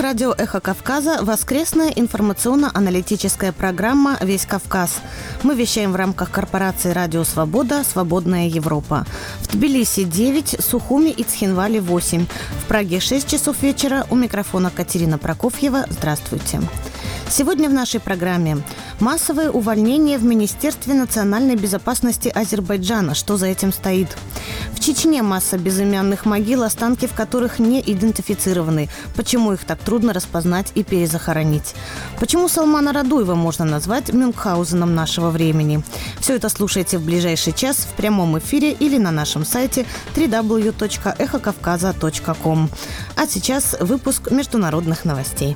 радио «Эхо Кавказа» воскресная информационно-аналитическая программа «Весь Кавказ». Мы вещаем в рамках корпорации «Радио Свобода. Свободная Европа». В Тбилиси 9, Сухуми и Цхинвале 8. В Праге 6 часов вечера. У микрофона Катерина Прокофьева. Здравствуйте. Сегодня в нашей программе массовое увольнение в Министерстве национальной безопасности Азербайджана. Что за этим стоит? В Чечне масса безымянных могил, останки в которых не идентифицированы. Почему их так трудно распознать и перезахоронить? Почему Салмана Радуева можно назвать Мюнхгаузеном нашего времени? Все это слушайте в ближайший час в прямом эфире или на нашем сайте www.эхокавказа.ком. А сейчас выпуск международных новостей.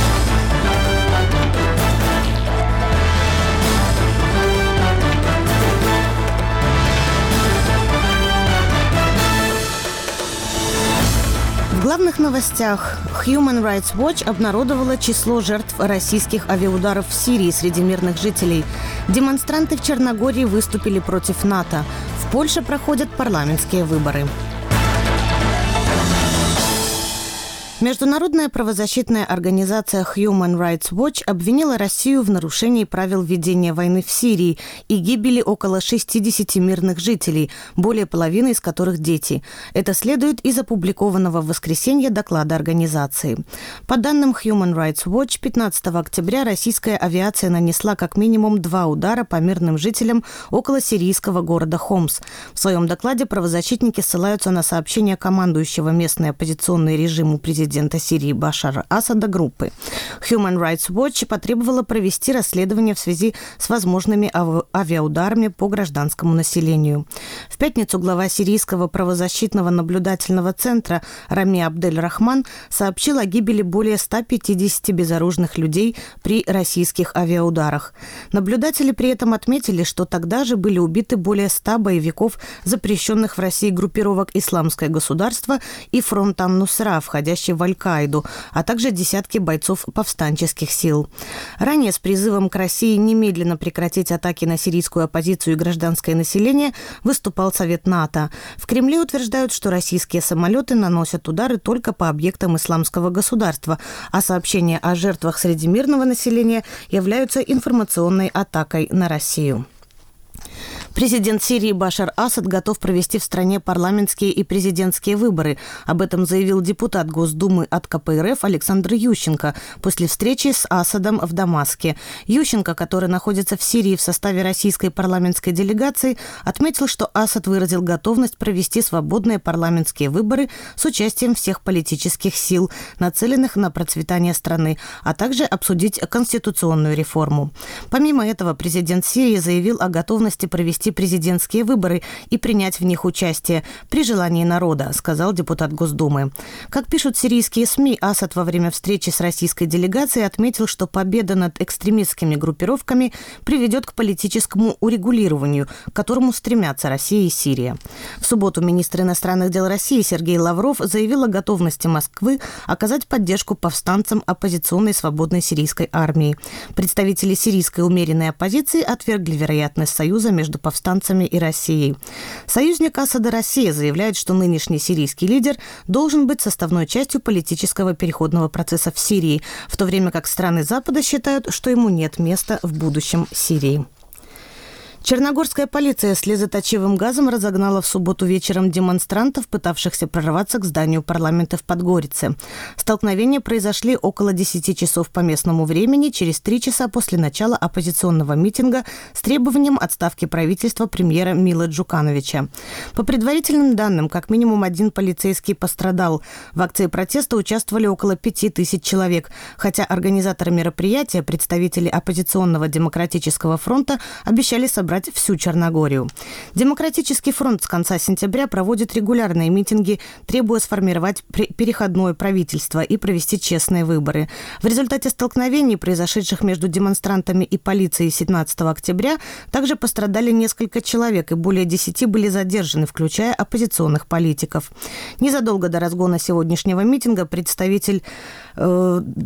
В главных новостях Human Rights Watch обнародовала число жертв российских авиаударов в Сирии среди мирных жителей. Демонстранты в Черногории выступили против НАТО. В Польше проходят парламентские выборы. Международная правозащитная организация Human Rights Watch обвинила Россию в нарушении правил ведения войны в Сирии и гибели около 60 мирных жителей, более половины из которых дети. Это следует из опубликованного в воскресенье доклада организации. По данным Human Rights Watch, 15 октября российская авиация нанесла как минимум 2 удара по мирным жителям около сирийского города Хомс. В своем докладе правозащитники ссылаются на сообщение командующего местной оппозиционной режиму президента Сирии Башара Асада группы. Human Rights Watch потребовала провести расследование в связи с возможными авиаударами по гражданскому населению. В пятницу глава сирийского правозащитного наблюдательного центра Рами Абдель-Рахман сообщил о гибели более 150 безоружных людей при российских авиаударах. Наблюдатели при этом отметили, что тогда же были убиты более 100 боевиков запрещенных в России группировок «Исламское государство» и «Фронт ан-Нусра», входящий в Аль-Каиду, а также десятки бойцов повстанческих сил. Ранее с призывом к России немедленно прекратить атаки на сирийскую оппозицию и гражданское население выступал Совет НАТО. В Кремле утверждают, что российские самолеты наносят удары только по объектам Исламского государства, а сообщения о жертвах среди мирного населения являются информационной атакой на Россию. Президент Сирии Башар Асад готов провести в стране парламентские и президентские выборы. Об этом заявил депутат Госдумы от КПРФ Александр Ющенко после встречи с Асадом в Дамаске. Ющенко, который находится в Сирии в составе российской парламентской делегации, отметил, что Асад выразил готовность провести свободные парламентские выборы с участием всех политических сил, нацеленных на процветание страны, а также обсудить конституционную реформу. Помимо этого, президент Сирии заявил о готовности провести президентские выборы и принять в них участие при желании народа, сказал депутат Госдумы. Как пишут сирийские СМИ, Асад во время встречи с российской делегацией отметил, что победа над экстремистскими группировками приведет к политическому урегулированию, к которому стремятся Россия и Сирия. В субботу министр иностранных дел России Сергей Лавров заявил о готовности Москвы оказать поддержку повстанцам оппозиционной свободной сирийской армии. Представители сирийской умеренной оппозиции отвергли вероятность союза между повстанцами и Россией. Союзник Асада Россия заявляет, что нынешний сирийский лидер должен быть составной частью политического переходного процесса в Сирии, в то время как страны Запада считают, что ему нет места в будущем Сирии. Черногорская полиция слезоточивым газом разогнала в субботу вечером демонстрантов, пытавшихся прорваться к зданию парламента в Подгорице. Столкновения произошли около 10 часов по местному времени, через 3 часа после начала оппозиционного митинга с требованием отставки правительства премьера Мила Джукановича. По предварительным данным, как минимум один полицейский пострадал. В акции протеста участвовали около 5000 человек, хотя организаторы мероприятия, представители оппозиционного демократического фронта, обещали собрать всю Черногорию. Демократический фронт с конца сентября проводит регулярные митинги, требуя сформировать переходное правительство и провести честные выборы. В результате столкновений, произошедших между демонстрантами и полицией 17 октября, также пострадали несколько человек и более 10 были задержаны, включая оппозиционных политиков. Незадолго до разгона сегодняшнего митинга представитель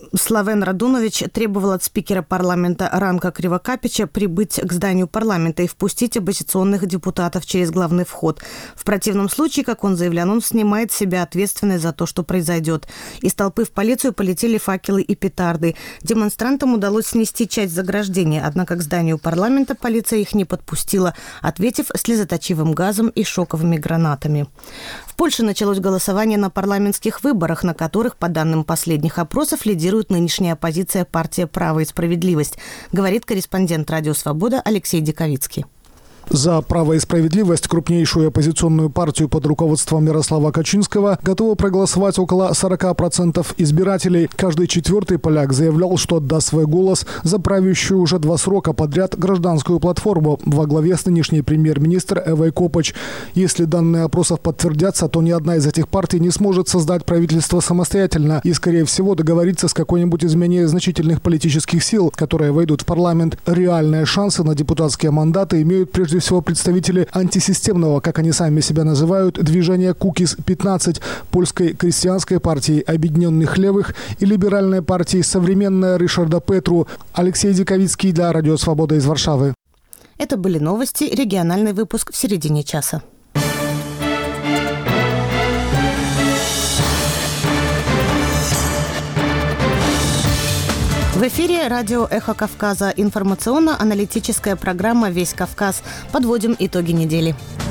Славен Радунович требовал от спикера парламента Ранка Кривокапича прибыть к зданию парламента и впустить оппозиционных депутатов через главный вход. В противном случае, как он заявлял, он снимает с себя ответственность за то, что произойдет. Из толпы в полицию полетели факелы и петарды. Демонстрантам удалось снести часть заграждения, однако к зданию парламента полиция их не подпустила, ответив слезоточивым газом и шоковыми гранатами. В Польше началось голосование на парламентских выборах, на которых, по данным последних опросов, лидирует нынешняя оппозиция партия «Право и справедливость», говорит корреспондент «Радио Свобода» Алексей Диковицкий. За «Право и справедливость», крупнейшую оппозиционную партию под руководством Ярослава Качинского, готово проголосовать около 40% избирателей. Каждый четвертый поляк заявлял, что отдаст свой голос за правящую уже 2 срока подряд гражданскую платформу во главе с нынешней премьер-министр Эвой Копач. Если данные опросов подтвердятся, то ни одна из этих партий не сможет создать правительство самостоятельно и, скорее всего, договориться с какой-нибудь из менее значительных политических сил, которые войдут в парламент. Реальные шансы на депутатские мандаты имеют прежде всего представители антисистемного, как они сами себя называют, движения Кукис-15, польской крестьянской партии Объединенных Левых и либеральной партии «Современная» Ришарда Петру. Алексей Диковицкий для Радио Свобода из Варшавы. Это были новости, региональный выпуск в середине часа. В эфире радио «Эхо Кавказа», информационно-аналитическая программа «Весь Кавказ». Подводим итоги недели.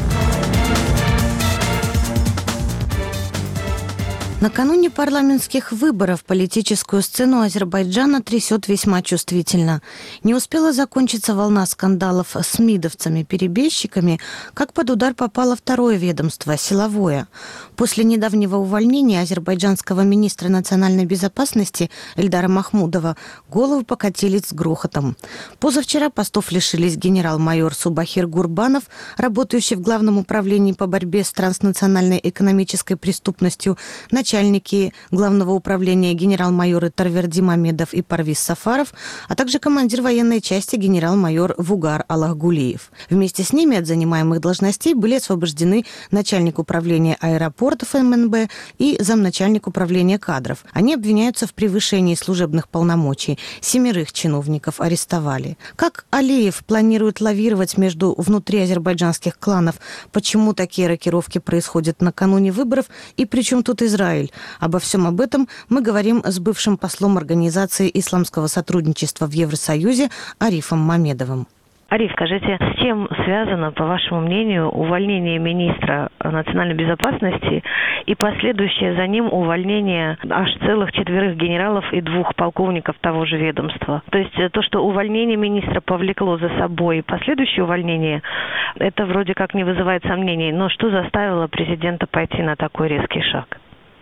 Накануне парламентских выборов политическую сцену Азербайджана трясет весьма чувствительно. Не успела закончиться волна скандалов с мидовцами-перебежчиками, как под удар попало второе ведомство – силовое. После недавнего увольнения азербайджанского министра национальной безопасности Эльдара Махмудова головы покатились с грохотом. Позавчера постов лишились генерал-майор Субахир Гурбанов, работающий в Главном управлении по борьбе с транснациональной экономической преступностью, начальники Главного управления генерал-майоры Тарверди Мамедов и Парвиз Сафаров, а также командир военной части генерал-майор Вугар Аллахгулиев. Вместе с ними от занимаемых должностей были освобождены начальник управления аэропортов МНБ и замначальник управления кадров. Они обвиняются в превышении служебных полномочий. 7 чиновников арестовали. Как Алиев планирует лавировать между внутриазербайджанских кланов? Почему такие рокировки происходят накануне выборов? И при чем тут Израиль? Обо всем об этом мы говорим с бывшим послом Организации исламского сотрудничества в Евросоюзе Арифом Мамедовым. Ариф, скажите, с чем связано, по вашему мнению, увольнение министра национальной безопасности и последующее за ним увольнение аж целых 4 генералов и 2 полковников того же ведомства? То есть то, что увольнение министра повлекло за собой последующее увольнение, это вроде как не вызывает сомнений. Но что заставило президента пойти на такой резкий шаг?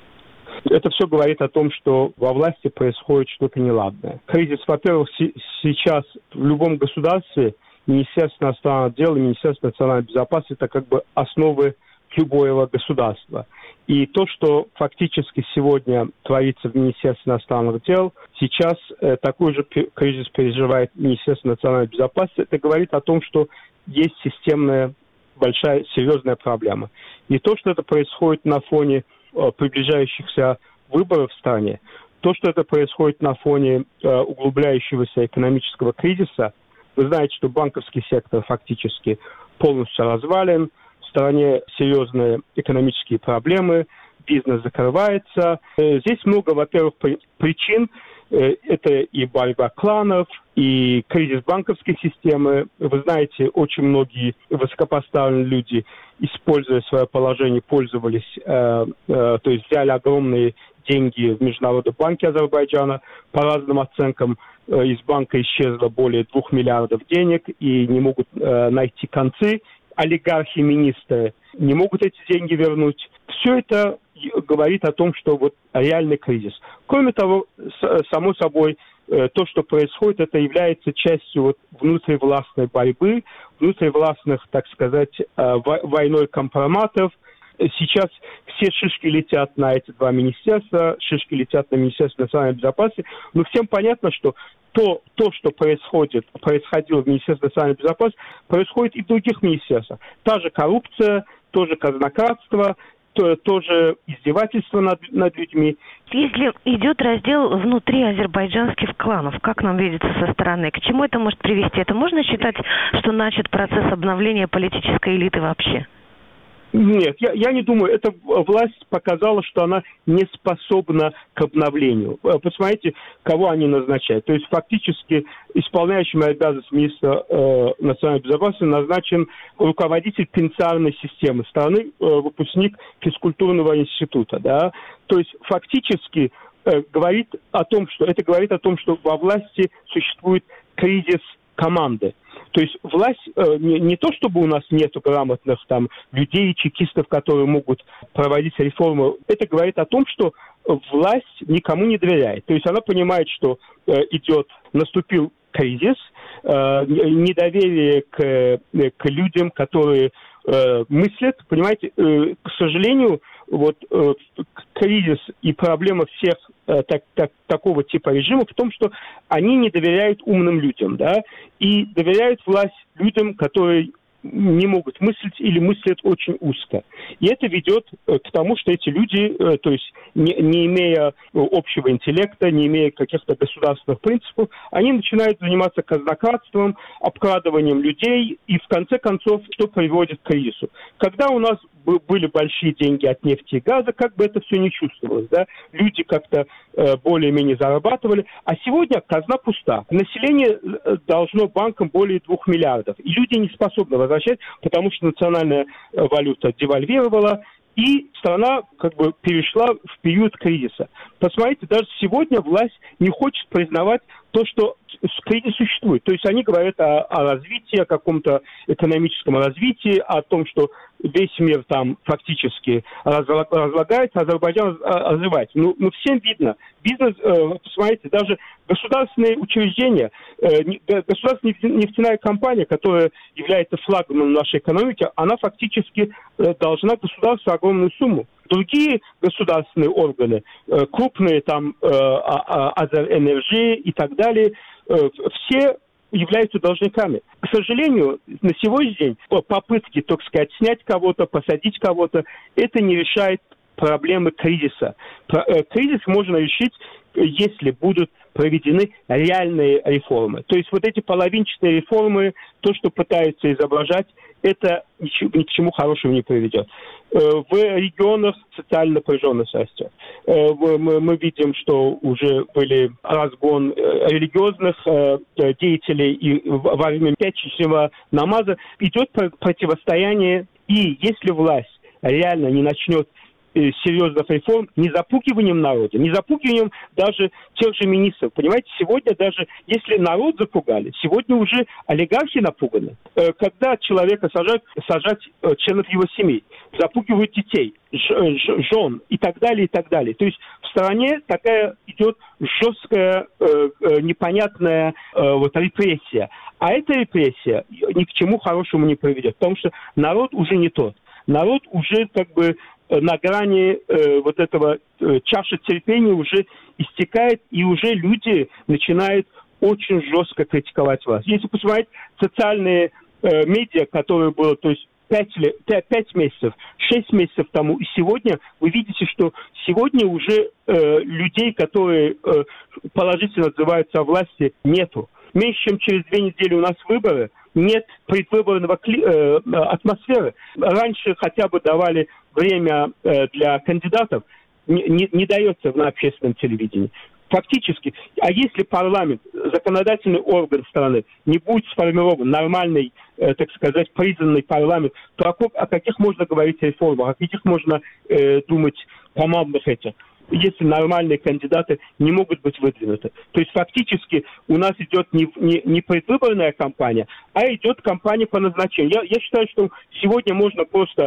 Это все говорит о том, что во власти происходит что-то неладное. Кризис, во-первых, сейчас в любом государстве Министерство иностранных дел и Министерство национальной безопасности – это как бы основы любого государства. И то, что фактически сегодня творится в Министерстве иностранных дел, сейчас такой же кризис переживает Министерство национальной безопасности, это говорит о том, что есть системная, большая, серьезная проблема. И то, что это происходит на фоне приближающихся выборов в стране, то, что это происходит на фоне углубляющегося экономического кризиса. Вы знаете, что банковский сектор фактически полностью развален, в стране серьезные экономические проблемы, бизнес закрывается. Здесь много, во-первых, причин. Это и борьба кланов, и кризис банковской системы. Вы знаете, очень многие высокопоставленные люди, используя свое положение, пользовались, то есть взяли огромные деньги в Международном банке Азербайджана. По разным оценкам, из банка исчезло более 2 миллиардов денег и не могут найти концы. Олигархи, министры не могут эти деньги вернуть. Все это говорит о том, что вот реальный кризис. Кроме того, само собой, то, что происходит, это является частью вот внутривластной борьбы, внутривластных, так сказать, войной компроматов. Сейчас все шишки летят на эти 2 министерства, шишки летят на Министерство национальной безопасности. Но всем понятно, что то, что происходило в Министерстве национальной безопасности, происходит и в других министерствах. Та же коррупция, тоже казнократство, тоже издевательство над людьми. Если идет раздел внутри азербайджанских кланов, как нам видится со стороны, к чему это может привести? Это можно считать, что начат процесс обновления политической элиты вообще? Нет, я не думаю. Эта власть показала, что она не способна к обновлению. Посмотрите, кого они назначают. То есть фактически исполняющим обязанности министра национальной безопасности назначен руководитель пенитенциарной системы страны, выпускник физкультурного института. Да? То есть фактически говорит о том, что во власти существует кризис команды. То есть власть, не то чтобы у нас нету грамотных там людей, чекистов, которые могут проводить реформы, это говорит о том, что власть никому не доверяет. То есть она понимает, что наступил кризис, недоверие к людям, которые мыслят, понимаете, к сожалению, кризис и проблема всех такого типа режимов в том, что они не доверяют умным людям, да, и доверяют власть людям, которые не могут мыслить или мыслят очень узко. И это ведет к тому, что эти люди, то есть не имея общего интеллекта, не имея каких-то государственных принципов, они начинают заниматься казнократством, обкрадыванием людей, и в конце концов, что приводит к кризису. Когда у нас были большие деньги от нефти и газа, как бы это все не чувствовалось, да, люди как-то более-менее зарабатывали, а сегодня казна пуста. Население должно банкам более 2 миллиардов, и люди не способны возвращать, потому что национальная валюта девальвировала, и страна как бы перешла в период кризиса. Посмотрите, даже сегодня власть не хочет признавать то, что кризис существует. То есть они говорят о развитии, о каком-то экономическом развитии, о том, что весь мир там фактически разлагается, Азербайджан развивается. Ну, всем видно. Бизнес, посмотрите, даже государственные учреждения, государственная нефтяная компания, которая является флагманом нашей экономики, она фактически должна государству огромную сумму. Другие государственные органы, крупные там Азерэнерджи и так далее, все являются должниками. К сожалению, на сегодняшний день попытки, так сказать, снять кого-то, посадить кого-то, это не решает проблемы кризиса. Кризис можно решить, если будут проведены реальные реформы. То есть вот эти половинчатые реформы, то, что пытаются изображать, это ни к чему хорошему не приведет. В регионах социально напряженность растет. Мы видим, что уже были разгон религиозных деятелей, и во время пятничного намаза идет противостояние, и если власть реально не начнет серьезных реформ, не запугиванием народа, не запугиванием даже тех же министров. Понимаете, сегодня даже, если народ запугали, сегодня уже олигархи напуганы. Когда человека сажать членов его семей, запугивают детей, жен и так далее, и так далее. То есть в стране такая идет жесткая, непонятная репрессия. А эта репрессия ни к чему хорошему не приведет, потому что народ уже не тот. Народ уже как бы на грани этого чаша терпения уже истекает, и уже люди начинают очень жестко критиковать власть. Если посмотреть социальные медиа, которые было, то есть 5 месяцев, 6 месяцев тому, и сегодня вы видите, что сегодня уже людей, которые положительно отзываются о власти, нету. Меньше чем через 2 недели у нас выборы, нет предвыборного атмосферы. Раньше хотя бы давали время для кандидатов, не дается на общественном телевидении. Фактически, а если парламент, законодательный орган страны, не будет сформирован нормальный, так сказать, признанный парламент, то о каких можно говорить реформах, о каких можно думать командных этих, если нормальные кандидаты не могут быть выдвинуты. То есть фактически у нас идет не предвыборная кампания, а идет кампания по назначению. Я считаю, что сегодня можно просто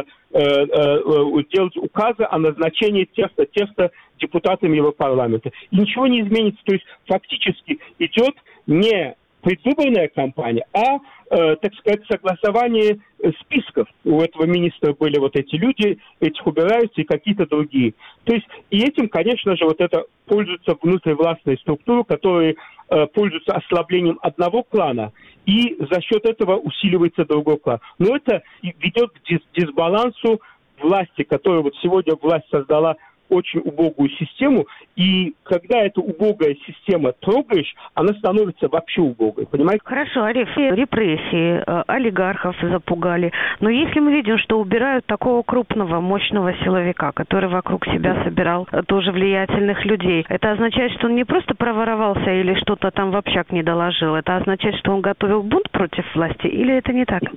делать указы о назначении тех-то депутатами Европарламента. И ничего не изменится. То есть фактически идет не предвыборная кампания, а, так сказать, согласование списков. У этого министра были вот эти люди, этих убираются и какие-то другие. То есть и этим, конечно же, вот это пользуются внутривластные структуры, которые пользуются ослаблением одного клана, и за счет этого усиливается другой клан. Но это ведет к дисбалансу власти, которая вот сегодня власть создала очень убогую систему, и когда эта убогая система трогаешь, она становится вообще убогой, понимаете? Хорошо, Ариф, репрессии, олигархов запугали, но если мы видим, что убирают такого крупного, мощного силовика, который вокруг себя собирал тоже влиятельных людей, это означает, что он не просто проворовался или что-то там в общак не доложил, это означает, что он готовил бунт против власти, или это не так?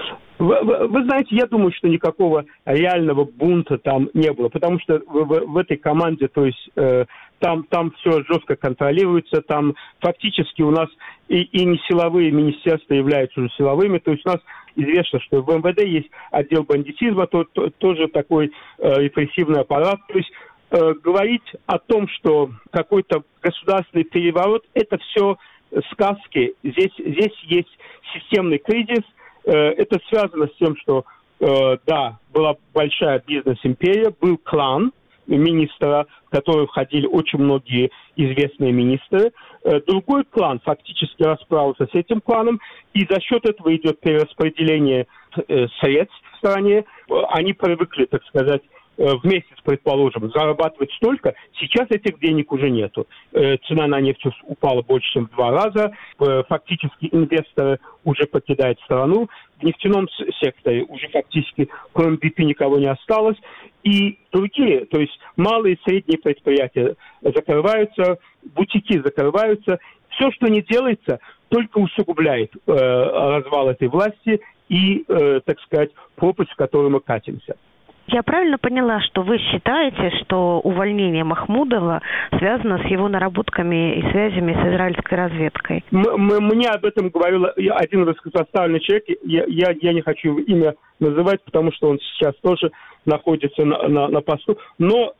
Вы знаете, я думаю, что никакого реального бунта там не было, потому что в этой команде, то есть там все жестко контролируется, там фактически у нас и не силовые министерства являются уже силовыми, то есть у нас известно, что в МВД есть отдел бандитизма, тоже такой репрессивный аппарат, то есть говорить о том, что какой-то государственный переворот, это все сказки, здесь есть системный кризис. Это связано с тем, что, да, была большая бизнес-империя, был клан министра, в который входили очень многие известные министры. Другой клан фактически расправился с этим кланом, и за счет этого идет перераспределение средств в стране. Они привыкли, так сказать, в месяц, предположим, зарабатывать столько, сейчас этих денег уже нету. Цена на нефть упала больше, чем в 2 раза. Фактически инвесторы уже покидают страну. В нефтяном секторе уже фактически, кроме BP, никого не осталось. И другие, то есть малые и средние предприятия закрываются, бутики закрываются. Все, что не делается, только усугубляет развал этой власти и, так сказать, пропасть, в которую мы катимся. Я правильно поняла, что вы считаете, что увольнение Махмудова связано с его наработками и связями с израильской разведкой? Мне об этом говорил один высокопоставленный человек. Я не хочу его имя называть, потому что он сейчас тоже находится на посту. Но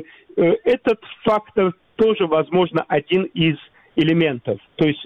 этот фактор тоже, возможно, один из элементов. То есть,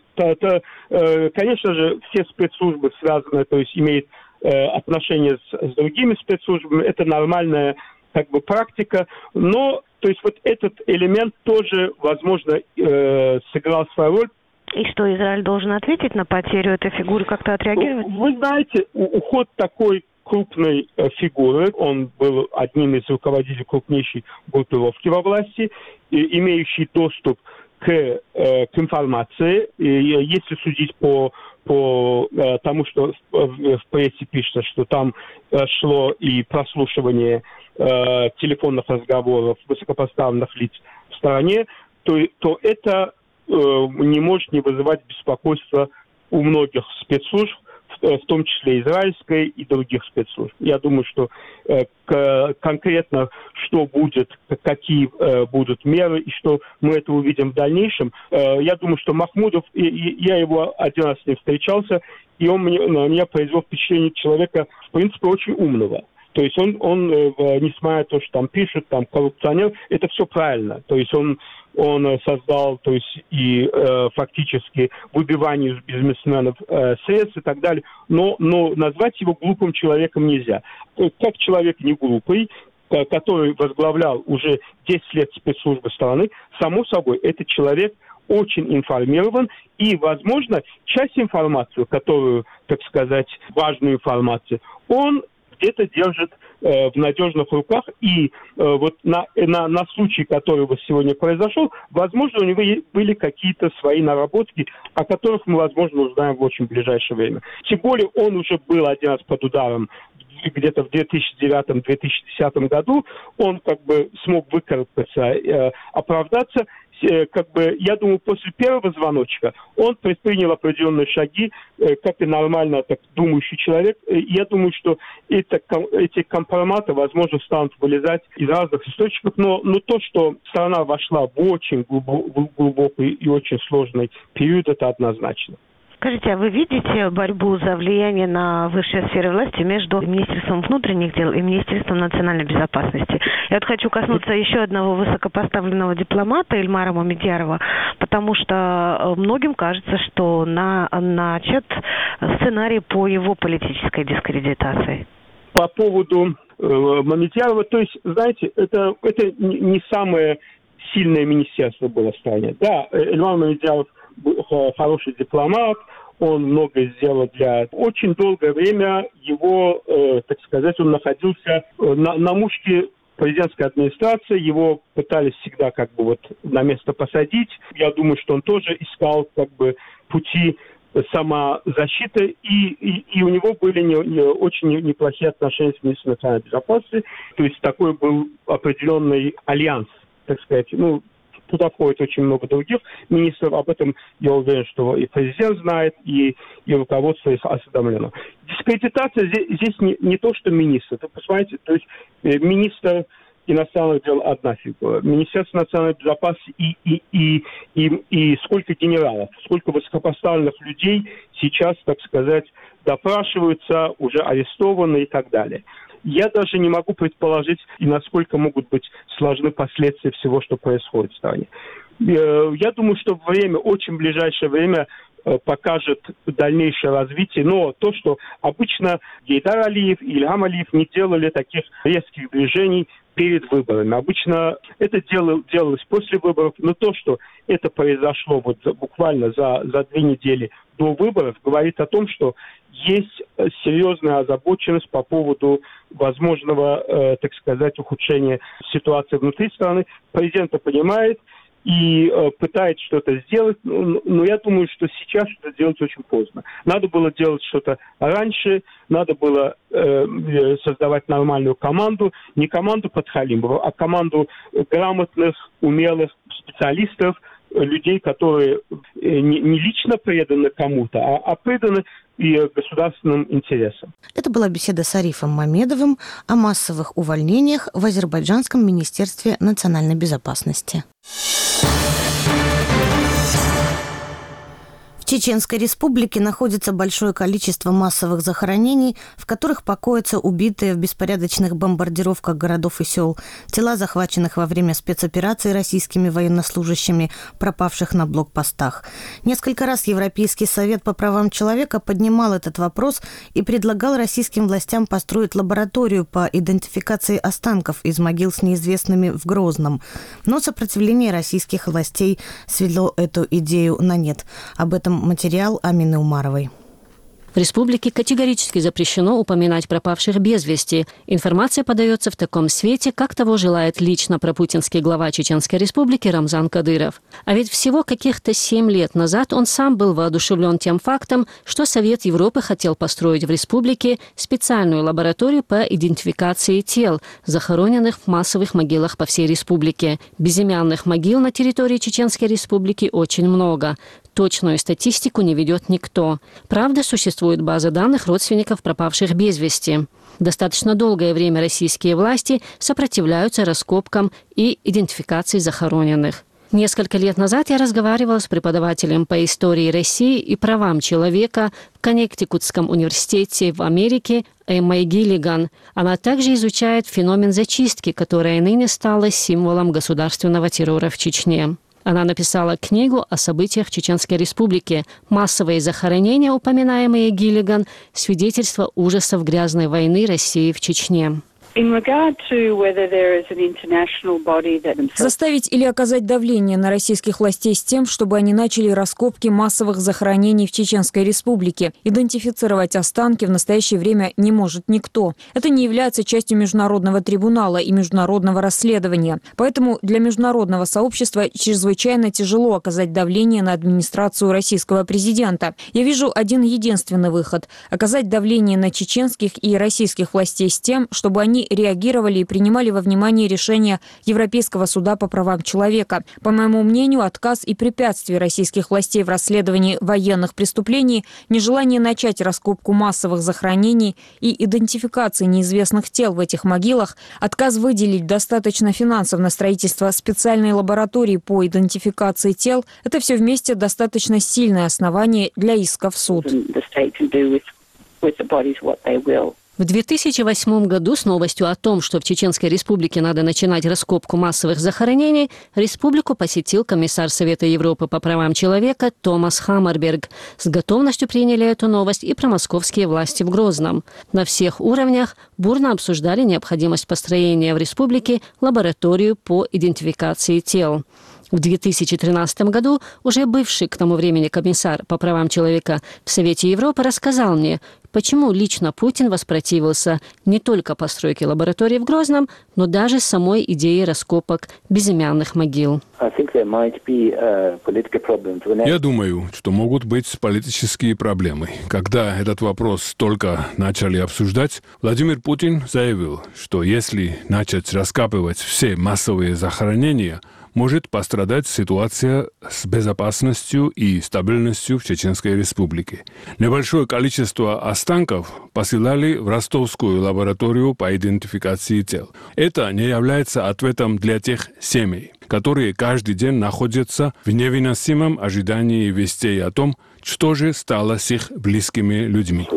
конечно же, все спецслужбы связаны, то есть имеют отношения с другими спецслужбами, это нормальная как бы практика, но то есть вот этот элемент тоже, возможно, сыграл свою роль. И что, Израиль должен ответить на потерю этой фигуры, как-то отреагировать? Вы знаете, уход такой крупной фигуры, он был одним из руководителей крупнейшей группировки во власти, имеющий доступ к информации, и если судить по тому, что в прессе пишется, что там шло и прослушивание телефонных разговоров высокопоставленных лиц в стране, то это не может не вызывать беспокойства у многих спецслужб, в том числе израильской и других спецслужб. Я думаю, что конкретно что будет, какие будут меры и что мы это увидим в дальнейшем. Я думаю, что Махмудов, я его один раз с ним встречался, и он на меня произвел впечатление человека, в принципе, очень умного. То есть он несмотря на то, что там пишут, там коррупционер, это все правильно. То есть он создал, то есть и фактически выбивание из бизнесменов средств и так далее. Но назвать его глупым человеком нельзя. Как человек не глупый, который возглавлял уже 10 лет спецслужбы страны, само собой, этот человек очень информирован, и, возможно, часть информации, которую, так сказать, важную информацию, он где-то держит в надежных руках, и вот на случай, который вот сегодня произошел, возможно, у него были какие-то свои наработки, о которых мы, возможно, узнаем в очень ближайшее время. Тем более он уже был один раз под ударом где-то в 2009-2010 году, он как бы смог выкарабкаться, оправдаться. Как бы, я думаю, после первого звоночка он предпринял определенные шаги, как и нормально так думающий человек. Я думаю, что эти компроматы, возможно, станут вылезать из разных источников, но то, что страна вошла в очень глубокий и очень сложный период, это однозначно. Скажите, а вы видите борьбу за влияние на высшие сферы власти между Министерством внутренних дел и Министерством национальной безопасности? Я вот хочу коснуться еще одного высокопоставленного дипломата Ильмара Мамедьярова, потому что многим кажется, что начат сценарий по его политической дискредитации. По поводу Мамедьярова, то есть, знаете, это не самое сильное министерство было в стране. Да, Ильмар Мамедьяров хороший дипломат, он многое сделал для... Очень долгое время его, так сказать, он находился на мушке президентской администрации, его пытались всегда как бы вот на место посадить. Я думаю, что он тоже искал как бы пути самозащиты, и у него были очень неплохие отношения с министром национальной безопасности. То есть такой был определенный альянс, так сказать. Ну, туда входит очень много других министров. Об этом я уверен, что и президент знает, и руководство их осведомлено. Дискредитация здесь не то, что министр. Вы посмотрите, то есть министр иностранных дел одна фигура. Министерство национальной безопасности и сколько генералов, сколько высокопоставленных людей сейчас, так сказать, допрашиваются, уже арестованы и так далее. Я даже не могу предположить, и насколько могут быть сложны последствия всего, что происходит в стране. Я думаю, что очень ближайшее время покажет дальнейшее развитие. Но то, что обычно Гейдар Алиев и Ильхам Алиев не делали таких резких движений перед выборами. Обычно это делалось после выборов. Но то, что это произошло вот буквально за 2 недели до выборов, говорит о том, что есть серьезная озабоченность по поводу возможного, так сказать, ухудшения ситуации внутри страны. Президент это понимает и пытается что-то сделать, но я думаю, что сейчас что-то делать очень поздно. Надо было делать что-то раньше, надо было создавать нормальную команду, не команду подхалимов, а команду грамотных, умелых специалистов, людей, которые не лично преданы кому-то, а преданы и государственным интересам. Это была беседа с Арифом Мамедовым о массовых увольнениях в Азербайджанском министерстве национальной безопасности. В Чеченской Республике находится большое количество массовых захоронений, в которых покоятся убитые в беспорядочных бомбардировках городов и сел, тела захваченных во время спецопераций российскими военнослужащими, пропавших на блокпостах. Несколько раз Европейский совет по правам человека поднимал этот вопрос и предлагал российским властям построить лабораторию по идентификации останков из могил с неизвестными в Грозном. Но сопротивление российских властей свело эту идею на нет. Об этом материал Амины Умаровой. В республике категорически запрещено упоминать пропавших без вести. Информация подается в таком свете, как того желает лично пропутинский глава Чеченской Республики Рамзан Кадыров. А ведь всего каких-то 7 лет назад он сам был воодушевлен тем фактом, что Совет Европы хотел построить в республике специальную лабораторию по идентификации тел, захороненных в массовых могилах по всей республике. Безымянных могил на территории Чеченской Республики очень много. Точную статистику не ведет никто. Правда, существует база данных родственников пропавших без вести. Достаточно долгое время российские власти сопротивляются раскопкам и идентификации захороненных. Несколько лет назад я разговаривала с преподавателем по истории России и правам человека в Коннектикутском университете в Америке Эммой Гиллиган. Она также изучает феномен зачистки, которая ныне стала символом государственного террора в Чечне. Она написала книгу о событиях Чеченской Республики. Массовые захоронения, упоминаемые Гиллиган, свидетельство ужасов грязной войны России в Чечне. Заставить или оказать давление на российских властей с тем, чтобы они начали раскопки массовых захоронений в Чеченской Республике. Идентифицировать останки в настоящее время не может никто. Это не является частью международного трибунала и международного расследования. Поэтому для международного сообщества чрезвычайно тяжело оказать давление на администрацию российского президента. Я вижу один единственный выход – оказать давление на чеченских и российских властей с тем, чтобы они реагировали и принимали во внимание решения Европейского суда по правам человека. По моему мнению, отказ и препятствие российских властей в расследовании военных преступлений, нежелание начать раскопку массовых захоронений и идентификации неизвестных тел в этих могилах, отказ выделить достаточно финансов на строительство специальной лаборатории по идентификации тел – это все вместе достаточно сильное основание для иска в суд. В 2008 году с новостью о том, что в Чеченской Республике надо начинать раскопку массовых захоронений, республику посетил комиссар Совета Европы по правам человека Томас Хаммерберг. С готовностью приняли эту новость и промосковские власти в Грозном. На всех уровнях бурно обсуждали необходимость построения в республике лабораторию по идентификации тел. В 2013 году уже бывший к тому времени комиссар по правам человека в Совете Европы рассказал мне, почему лично Путин воспротивился не только постройке лаборатории в Грозном, но даже самой идее раскопок безымянных могил. Я думаю, что могут быть политические проблемы. Когда этот вопрос только начали обсуждать, Владимир Путин заявил, что если начать раскапывать все массовые захоронения, может пострадать ситуация с безопасностью и стабильностью в Чеченской Республике. Небольшое количество останков посылали в ростовскую лабораторию по идентификации тел. Это не является ответом для тех семей, которые каждый день находятся в невыносимом ожидании вестей о том, что же стало с их близкими людьми.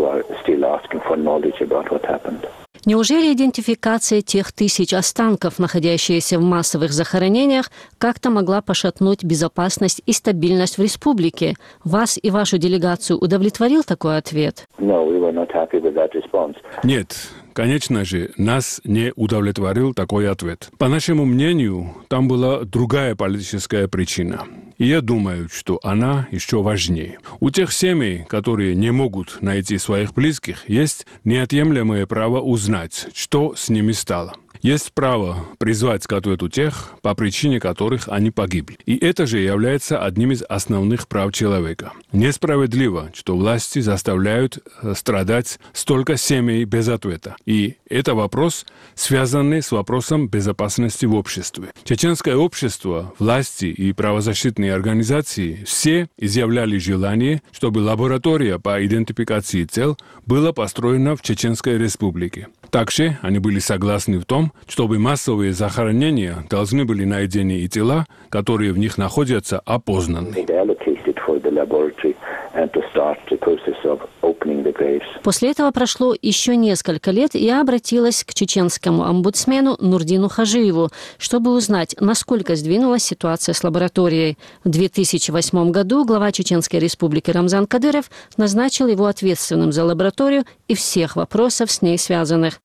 Неужели идентификация тех тысяч останков, находящихся в массовых захоронениях, как-то могла пошатнуть безопасность и стабильность в республике? Вас и вашу делегацию удовлетворил такой ответ? Нет. Конечно же, нас не удовлетворил такой ответ. По нашему мнению, там была другая политическая причина. И я думаю, что она еще важнее. У тех семей, которые не могут найти своих близких, есть неотъемлемое право узнать, что с ними стало. Есть право призвать к ответу тех, по причине которых они погибли. И это же является одним из основных прав человека. Несправедливо, что власти заставляют страдать столько семей без ответа. И это вопрос, связанный с вопросом безопасности в обществе. Чеченское общество, власти и правозащитные организации все изъявляли желание, чтобы лаборатория по идентификации тел была построена в Чеченской Республике. Также они были согласны в том, чтобы массовые захоронения должны были найдены и тела, которые в них находятся, опознаны. После этого прошло еще несколько лет, и я обратилась к чеченскому омбудсмену Нурдину Хажиеву, чтобы узнать, насколько сдвинулась ситуация с лабораторией. В 2008 году глава Чеченской Республики Рамзан Кадыров назначил его ответственным за лабораторию и всех вопросов с ней связанных.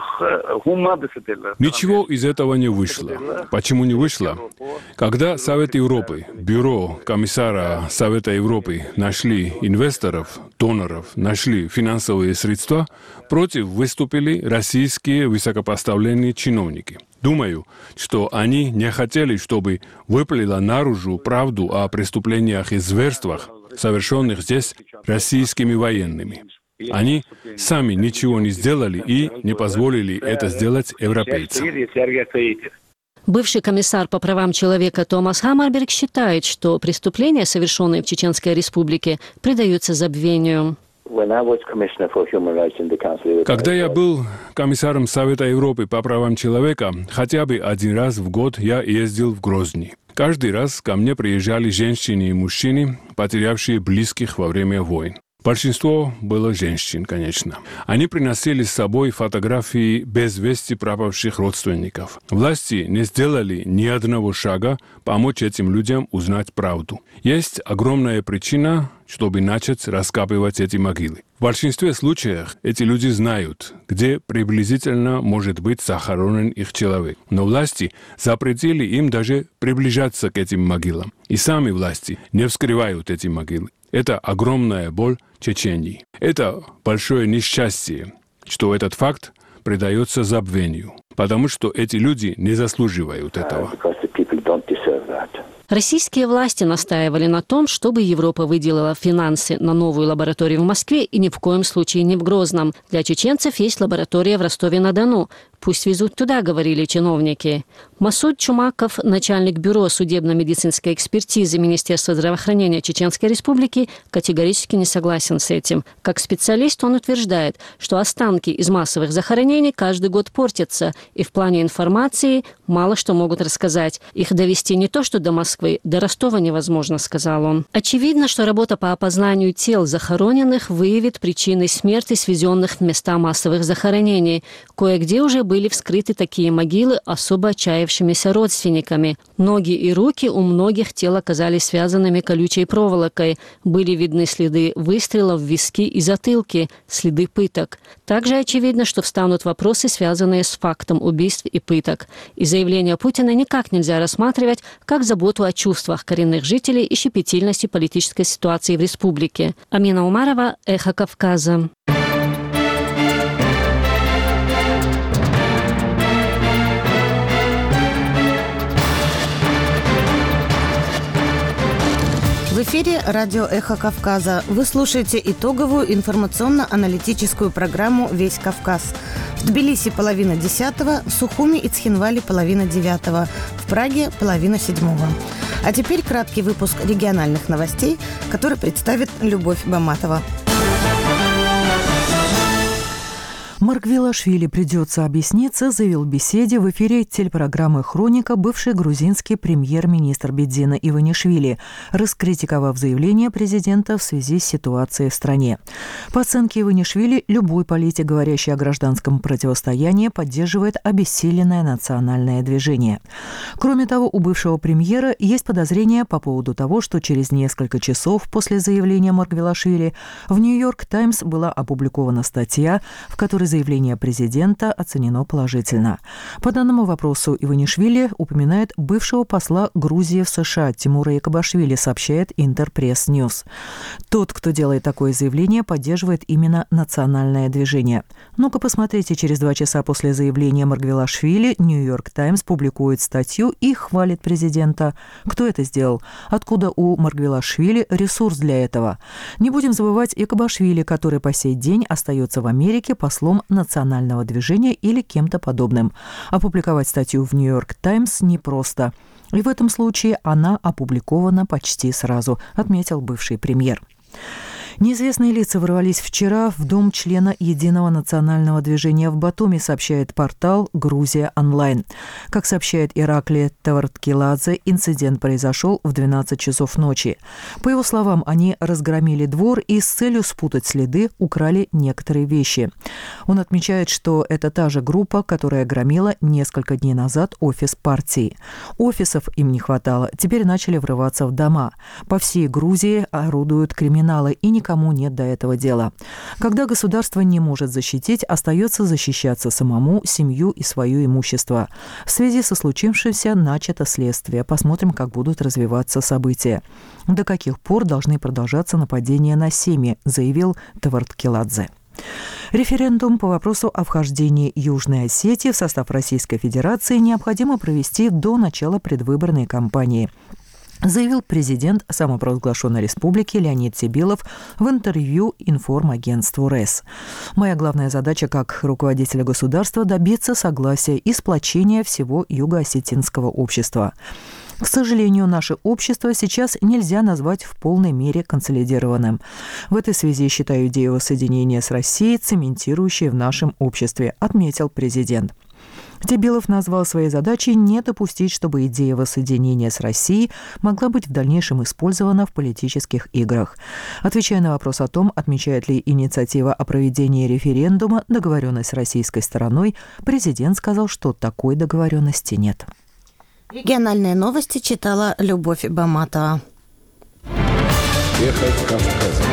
Ничего из этого не вышло. Почему не вышло? Когда Совет Европы, Бюро комиссара Совета Европы нашли инвесторов, доноров, нашли финансовые средства, против выступили российские высокопоставленные чиновники. Думаю, что они не хотели, чтобы выплыла наружу правду о преступлениях и зверствах, совершенных здесь российскими военными. Они сами ничего не сделали и не позволили это сделать европейцам. Бывший комиссар по правам человека Томас Хаммерберг считает, что преступления, совершенные в Чеченской Республике, предаются забвению. Когда я был комиссаром Совета Европы по правам человека, хотя бы один раз в год я ездил в Грозный. Каждый раз ко мне приезжали женщины и мужчины, потерявшие близких во время войн. Большинство было женщин, конечно. Они приносили с собой фотографии без вести пропавших родственников. Власти не сделали ни одного шага помочь этим людям узнать правду. Есть огромная причина, чтобы начать раскапывать эти могилы. В большинстве случаев эти люди знают, где приблизительно может быть захоронен их человек. Но власти запретили им даже приближаться к этим могилам. И сами власти не вскрывают эти могилы. Это огромная боль Чечении. Это большое несчастье, что этот факт предается забвению, потому что эти люди не заслуживают этого. Российские власти настаивали на том, чтобы Европа выделила финансы на новую лабораторию в Москве и ни в коем случае не в Грозном. Для чеченцев есть лаборатория в Ростове-на-Дону. Пусть везут туда, говорили чиновники. Масуд Чумаков, начальник бюро судебно-медицинской экспертизы Министерства здравоохранения Чеченской Республики, категорически не согласен с этим. Как специалист он утверждает, что останки из массовых захоронений каждый год портятся, и в плане информации мало что могут рассказать. Их довести не то что до Москвы, до Ростова невозможно, сказал он. Очевидно, что работа по опознанию тел захороненных выявит причины смерти, свезенных в места массовых захоронений. Кое-где уже были вскрыты такие могилы особо отчаявшимися родственниками. Ноги и руки у многих тел оказались связанными колючей проволокой. Были видны следы выстрелов в виски и затылки, следы пыток. Также очевидно, что встанут вопросы, связанные с фактом убийств и пыток. И заявление Путина никак нельзя рассматривать как заботу о чувствах коренных жителей и щепетильности политической ситуации в республике. Амина Умарова, Эхо Кавказа. В эфире радио «Эхо Кавказа». Вы слушаете итоговую информационно-аналитическую программу «Весь Кавказ». В Тбилиси 9:30, в Сухуми и Цхинвале 9:30, в Праге 6:30. А теперь краткий выпуск региональных новостей, который представит Любовь Баматова. Маргвелашвили придется объясниться, заявил в беседе в эфире телепрограммы «Хроника» бывший грузинский премьер-министр Бедзина Иванишвили, раскритиковав заявление президента в связи с ситуацией в стране. По оценке Иванишвили, любой политик, говорящий о гражданском противостоянии, поддерживает обессиленное национальное движение. Кроме того, у бывшего премьера есть подозрения по поводу того, что через несколько часов после заявления Маргвелашвили в «Нью-Йорк Таймс» была опубликована статья, в которой заявление президента оценено положительно. По данному вопросу Иванишвили упоминает бывшего посла Грузии в США Тимура Якобашвили, сообщает Интерпресс Ньюс. Тот, кто делает такое заявление, поддерживает именно национальное движение. Ну-ка посмотрите, через 2 часа после заявления Маргвелашвили «Нью-Йорк Таймс» публикует статью и хвалит президента. Кто это сделал? Откуда у Маргвелашвили ресурс для этого? Не будем забывать Якобашвили, который по сей день остается в Америке послом национального движения или кем-то подобным. Опубликовать статью в «Нью-Йорк Таймс» непросто. И в этом случае она опубликована почти сразу, отметил бывший премьер. Неизвестные лица ворвались вчера в дом члена Единого национального движения в Батуми, сообщает портал «Грузия онлайн». Как сообщает Ираклий Таварткиладзе, инцидент произошел в 12 часов ночи. По его словам, они разгромили двор и с целью спутать следы украли некоторые вещи. Он отмечает, что это та же группа, которая громила несколько дней назад офис партии. Офисов им не хватало, теперь начали врываться в дома. По всей Грузии орудуют криминалы, и никому нет до этого дела. Когда государство не может защитить, остается защищаться самому, семью и свое имущество. В связи со случившимся начато следствие. Посмотрим, как будут развиваться события. До каких пор должны продолжаться нападения на семьи, заявил Таварткиладзе. Референдум по вопросу о вхождении Южной Осетии в состав Российской Федерации необходимо провести до начала предвыборной кампании, заявил президент самопровозглашенной республики Леонид Сибилов в интервью информагентству РЭС. «Моя главная задача как руководителя государства – добиться согласия и сплочения всего юго-осетинского общества. К сожалению, наше общество сейчас нельзя назвать в полной мере консолидированным. В этой связи считаю идею воссоединения с Россией цементирующей в нашем обществе», отметил президент. Сибилов назвал своей задачей не допустить, чтобы идея воссоединения с Россией могла быть в дальнейшем использована в политических играх. Отвечая на вопрос о том, отмечает ли инициатива о проведении референдума договоренность с российской стороной, президент сказал, что такой договоренности нет. Региональные новости читала Любовь Баматова. Эхо Кавказа.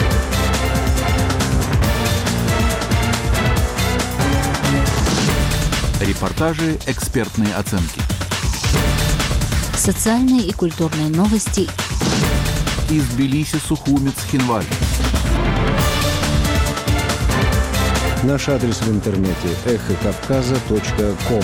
Репортажи, экспертные оценки. Социальные и культурные новости. Из Тбилиси, Сухуми, Цхинвали. Наш адрес в интернете эхокавказа.ком.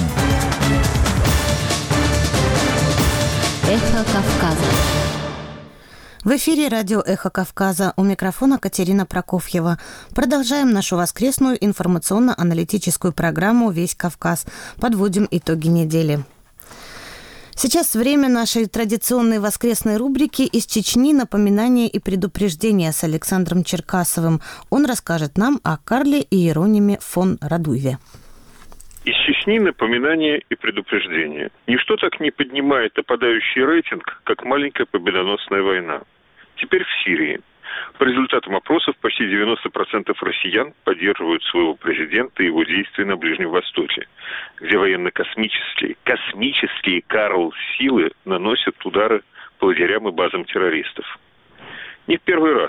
Эхо Кавказа. В эфире радио «Эхо Кавказа». У микрофона Катерина Прокофьева. Продолжаем нашу воскресную информационно-аналитическую программу «Весь Кавказ». Подводим итоги недели. Сейчас время нашей традиционной воскресной рубрики «Из Чечни. Напоминания и предупреждения» с Александром Черкасовым. Он расскажет нам о Карле Иерониме фон Радуеве. Из Чечни напоминания и предупреждения. Ничто так не поднимает опадающий рейтинг, как маленькая победоносная война. Теперь в Сирии. По результатам опросов почти 90% россиян поддерживают своего президента и его действия на Ближнем Востоке, где военно-космические Карл-силы наносят удары по лагерям и базам террористов. Не в первый раз.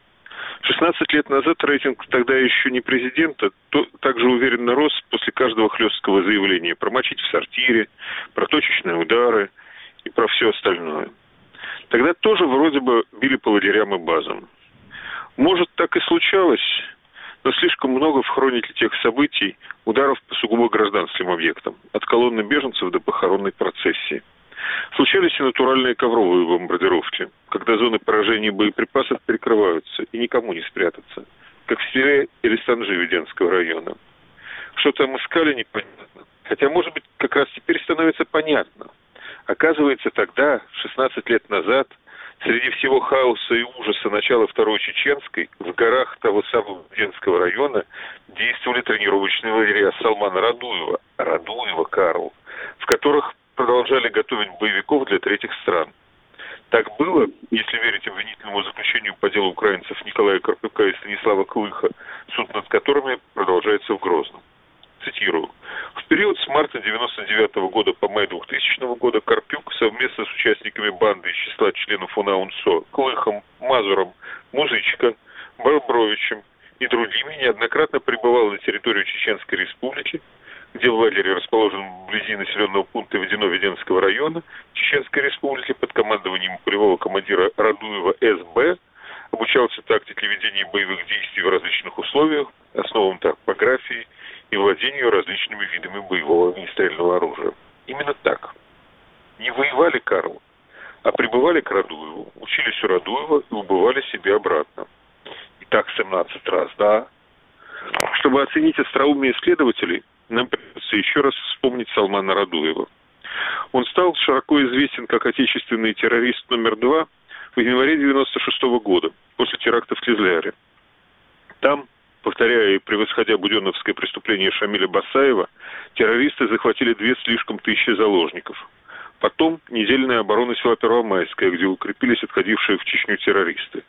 16 лет назад рейтинг тогда еще не президента также уверенно рос после каждого хлесткого заявления промочить в сортире, про точечные удары и про все остальное. Тогда тоже вроде бы били по лагерям и базам. Может, так и случалось, но слишком много в хронике тех событий ударов по сугубо гражданским объектам, от колонны беженцев до похоронной процессии. Случались и натуральные ковровые бомбардировки, когда зоны поражения боеприпасов перекрываются и никому не спрятаться, как в селе Элистанжи Веденского района. Что там искали, непонятно. Хотя, может быть, как раз теперь становится понятно. Оказывается, тогда, 16 лет назад, среди всего хаоса и ужаса начала Второй Чеченской, в горах того самого Веденского района действовали тренировочные лагеря Салмана Радуева Карл, в которых продолжали готовить боевиков для третьих стран. Так было, если верить обвинительному заключению по делу украинцев Николая Карпюка и Станислава Клыха, суд над которыми продолжается в Грозном. Цитирую. В период с марта 1999 года по май 2000 года Карпюк совместно с участниками банды из числа членов УНА-УНСО Клыхом, Мазуром, Музычко, Барбровичем и другими неоднократно пребывал на территорию Чеченской Республики, где в лагере, расположенном вблизи населенного пункта Ведено-Веденского района Чеченской Республики под командованием полевого командира Радуева СБ, обучался тактике ведения боевых действий в различных условиях, основам топографии и владению различными видами боевого огнестрельного оружия. Именно так. Не воевали Карл, а прибывали к Радуеву, учились у Радуева и убывали себе обратно. И так 17 раз, да? Чтобы оценить остроумие исследователей, нам придется еще раз вспомнить Салмана Радуева. Он стал широко известен как отечественный террорист номер 2 в январе 1996 года, после теракта в Кизляре. Там, повторяя и превосходя буденновское преступление Шамиля Басаева, террористы захватили 2 тысячи заложников. Потом недельная оборона села Первомайская, где укрепились отходившие в Чечню террористы.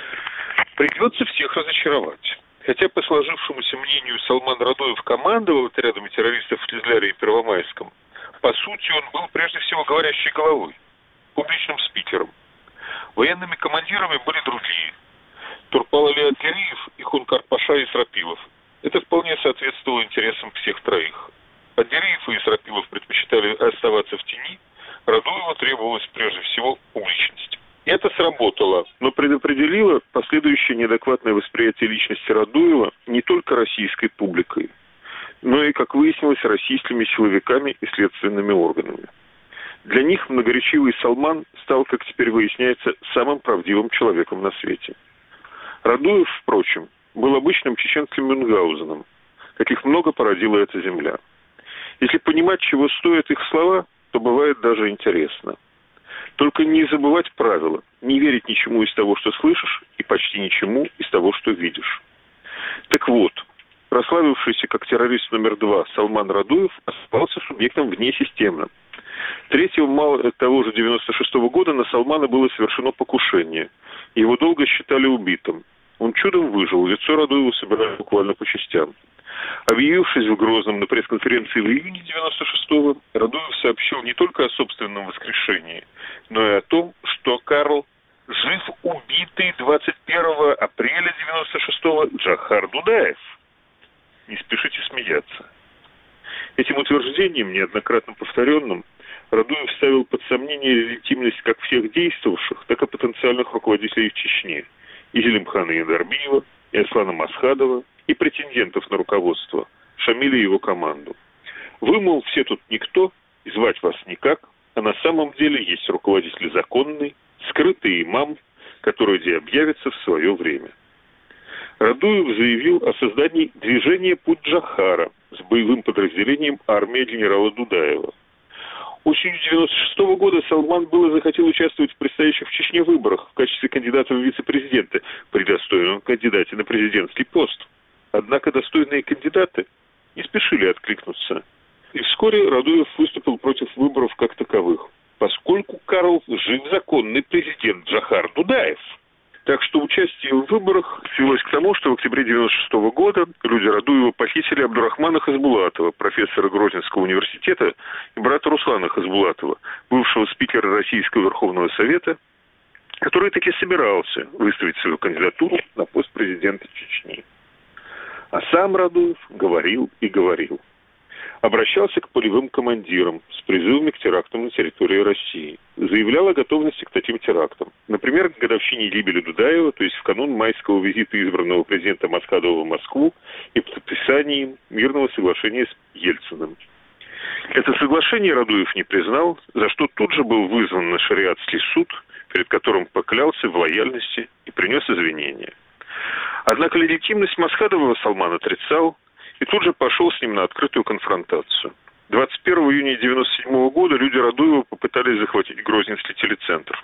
Придется всех разочаровать. Хотя, по сложившемуся мнению, Салман Радуев командовал отрядами террористов в Кизляре и Первомайском, по сути, он был прежде всего говорящей головой, публичным спикером. Военными командирами были другие. Турпал-Али Альгериев и Хункар-Паша Исрапилов. Это вполне соответствовало интересам всех троих. Альгериев и Исрапилов предпочитали оставаться в тени, Радуеву требовалась прежде всего публичность. Это сработало, но предопределило последующее неадекватное восприятие личности Радуева не только российской публикой, но и, как выяснилось, российскими силовиками и следственными органами. Для них многоречивый Салман стал, как теперь выясняется, самым правдивым человеком на свете. Радуев, впрочем, был обычным чеченским Мюнхгаузеном, каких много породила эта земля. Если понимать, чего стоят их слова, то бывает даже интересно. Только не забывать правила, не верить ничему из того, что слышишь, и почти ничему из того, что видишь. Так вот, прославившийся как террорист номер 2 Салман Радуев оставался субъектом внесистемным. 3 мая того же 96 года на Салмана было совершено покушение. Его долго считали убитым. Он чудом выжил, лицо Радуева собирали буквально по частям. Объявившись в Грозном на пресс-конференции в июне 96-го, Радуев сообщил не только о собственном воскрешении, но и о том, что Карл жив убитый 21 апреля 96-го Джохар Дудаев. Не спешите смеяться. Этим утверждением, неоднократно повторенным, Радуев ставил под сомнение легитимность как всех действовавших, так и потенциальных руководителей в Чечне. И Зелимхана Яндарбиева, и Аслана Масхадова, и претендентов на руководство, Шамиля и его команду. Вы, мол, все тут никто, и звать вас никак, а на самом деле есть руководитель законный, скрытый имам, который где объявится в свое время. Радуев заявил о создании движения «Путь Джохара» с боевым подразделением армии генерала Дудаева. Осенью 96 года Салман было захотел участвовать в предстоящих в Чечне выборах в качестве кандидата в вице-президенты при достойном кандидате на президентский пост. Однако достойные кандидаты не спешили откликнуться. И вскоре Радуев выступил против выборов как таковых, поскольку Карл жив законный президент Джохар Дудаев. Так что участие в выборах свелось к тому, что в октябре 1996 года люди Радуева похитили Абдурахмана Хасбулатова, профессора Грозненского университета, и брата Руслана Хасбулатова, бывшего спикера Российского Верховного Совета, который таки собирался выставить свою кандидатуру на пост президента Чечни. А сам Радуев говорил и говорил. Обращался к полевым командирам с призывами к терактам на территории России. Заявлял о готовности к таким терактам. Например, к годовщине гибели Дудаева, то есть в канун майского визита избранного президента Маскадова в Москву и подписании мирного соглашения с Ельциным. Это соглашение Радуев не признал, за что тут же был вызван на шариатский суд, перед которым поклялся в лояльности и принес извинения. Однако легитимность Маскадова Салман отрицал и тут же пошел с ним на открытую конфронтацию. 21 июня 1997 года люди Радуева попытались захватить Грозненский телецентр.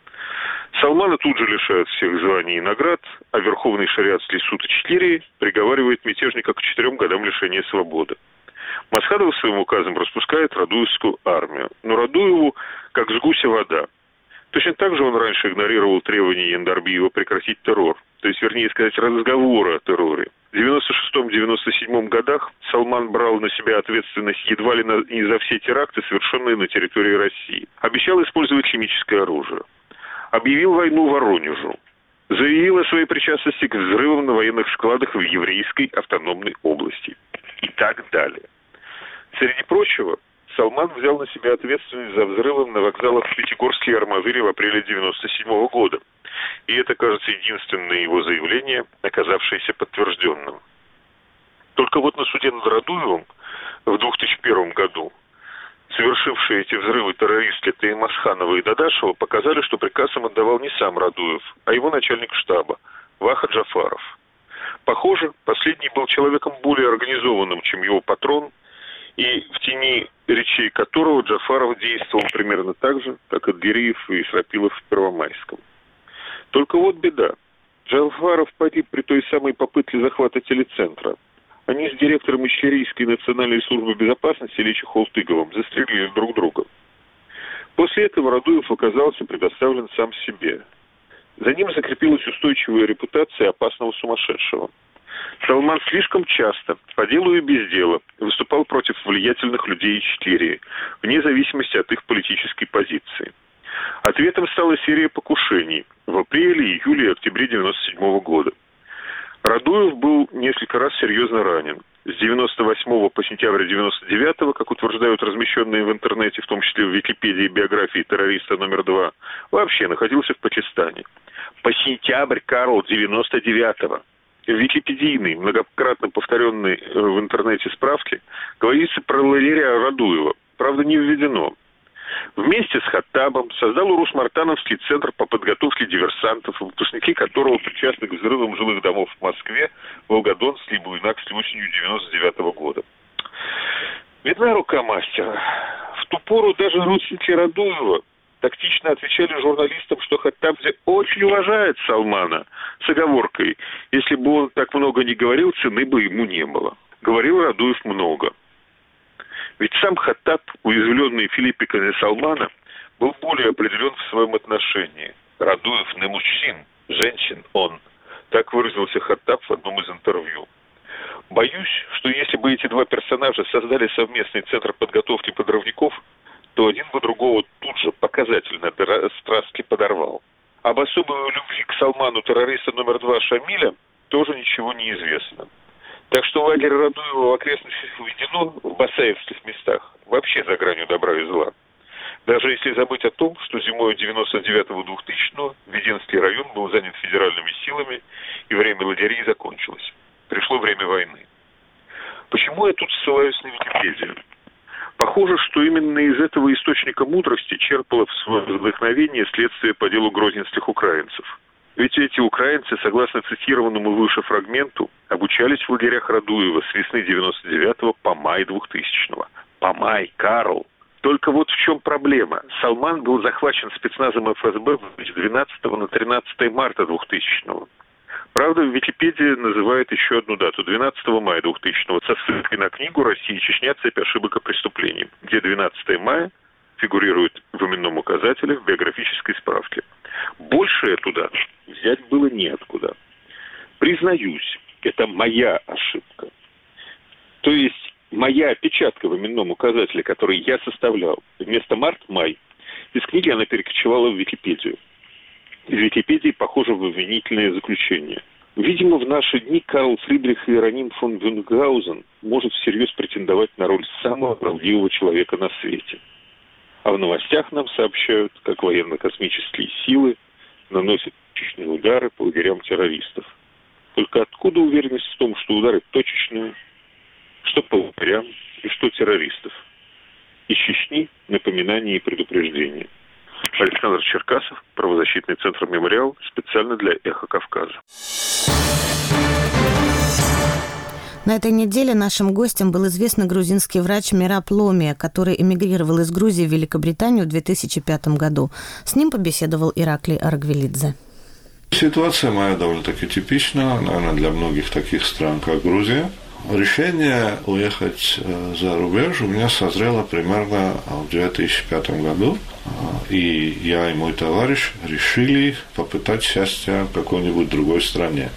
Салмана тут же лишают всех званий и наград, а Верховный шариатский суд Ичкерии приговаривает мятежника к 4 годам лишения свободы. Маскадов своим указом распускает Радуевскую армию. Но Радуеву как с гуся вода. Точно так же он раньше игнорировал требования Яндарбиева прекратить террор. То есть, вернее сказать, разговоры о терроре. В 1996-1997 годах Салман брал на себя ответственность едва ли не за все теракты, совершенные на территории России. Обещал использовать химическое оружие. Объявил войну Воронежу. Заявил о своей причастности к взрывам на военных складах в еврейской автономной области. И так далее. Среди прочего, Салман взял на себя ответственность за взрывы на вокзалах в Пятигорске и Армавире в апреле 1997 года. И это, кажется, единственное его заявление, оказавшееся подтвержденным. Только вот на суде над Радуевым в 2001 году совершившие эти взрывы террористы Таимасханова и Дадашева показали, что приказ им отдавал не сам Радуев, а его начальник штаба Ваха Джафаров. Похоже, последний был человеком более организованным, чем его патрон, и в тени речей которого Джафаров действовал примерно так же, как Адгириев и Исрапилов в Первомайском. Только вот беда. Джафаров погиб при той самой попытке захвата телецентра. Они с директором Ичкерийской национальной службы безопасности Ильичем Холтыговым застрелили друг друга. После этого Радуев оказался предоставлен сам себе. За ним закрепилась устойчивая репутация опасного сумасшедшего. Салман слишком часто, по делу и без дела, выступал против влиятельных людей Ичкерии, вне зависимости от их политической позиции. Ответом стала серия покушений в апреле, июле и октябре 1997 года. Радуев был несколько раз серьезно ранен. С 98 по сентябрь 99, как утверждают размещенные в интернете, в том числе в Википедии биографии террориста номер 2, вообще находился в Пакистане. По сентябрь, Карл, 99-го. В википедийной, многократно повторенной в интернете справке говорится про лагеря Радуева. Правда, не введено. Вместе с Хаттабом создал Урус-Мартановский центр по подготовке диверсантов, выпускники которого причастны к взрывам жилых домов в Москве, Волгодонске и Буйнакске осенью 1999 года. Видна рука мастера. В ту пору даже родственники Радуева тактично отвечали журналистам, что Хаттабзе очень уважает Салмана, с оговоркой: если бы он так много не говорил, цены бы ему не было. Говорил Радуев много. Ведь сам Хаттаб, уязвленный филиппиками Салмана, был более определен в своем отношении. Радуев не мужчин, женщин он. Так выразился Хаттаб в одном из интервью. Боюсь, что если бы эти два персонажа создали совместный центр подготовки подрывников, то один бы другого тут же показательно страстки подорвал. Об особой любви к Салману террориста номер 2 Шамиля тоже ничего не известно. Так что лагерь Радуева в окрестностях введено в басаевских местах вообще за гранью добра и зла. Даже если забыть о том, что зимой 99-2000 Веденский район был занят федеральными силами, и время ладерей закончилось. Пришло время войны. Почему я тут ссылаюсь на Википедию? Похоже, что именно из этого источника мудрости черпало в свое вдохновение следствие по делу грозненских украинцев. Ведь эти украинцы, согласно цитированному выше фрагменту, обучались в лагерях Радуева с весны 99 по май 2000-го. По май, Карл. Только вот в чем проблема. Салман был захвачен спецназом ФСБ с 12 на 13 марта 2000-го. Правда, в Википедии называет еще одну дату – 12 мая 2000-го, со ссылкой на книгу «Россия и Чечня. Цепь ошибок и преступлений», где 12 мая фигурирует в именном указателе в биографической справке. Большее туда взять было неоткуда. Признаюсь, это моя ошибка. То есть моя опечатка в именном указателе, который я составлял, вместо март-май, из книги она перекочевала в Википедию. Из Википедии, похоже, в обвинительное заключение. Видимо, в наши дни Карл Фридрих Иероним фон Мюнхгаузен может всерьез претендовать на роль самого правдивого человека на свете. А в новостях нам сообщают, как военно-космические силы наносят точечные удары по лагерям террористов. Только откуда уверенность в том, что удары точечные, что по лагерям и что террористов? Из Чечни напоминания и предупреждения. Александр Черкасов, правозащитный центр «Мемориал», специально для «Эхо Кавказа». На этой неделе нашим гостем был известный грузинский врач Мираб Ломия, который эмигрировал из Грузии в Великобританию в 2005 году. С ним побеседовал Ираклий Аргвелидзе. Ситуация моя довольно-таки типична, наверное, для многих таких стран, как Грузия. Решение уехать за рубеж у меня созрело примерно в 2005 году, и я и мой товарищ решили попытать счастья в какой-нибудь другой стране.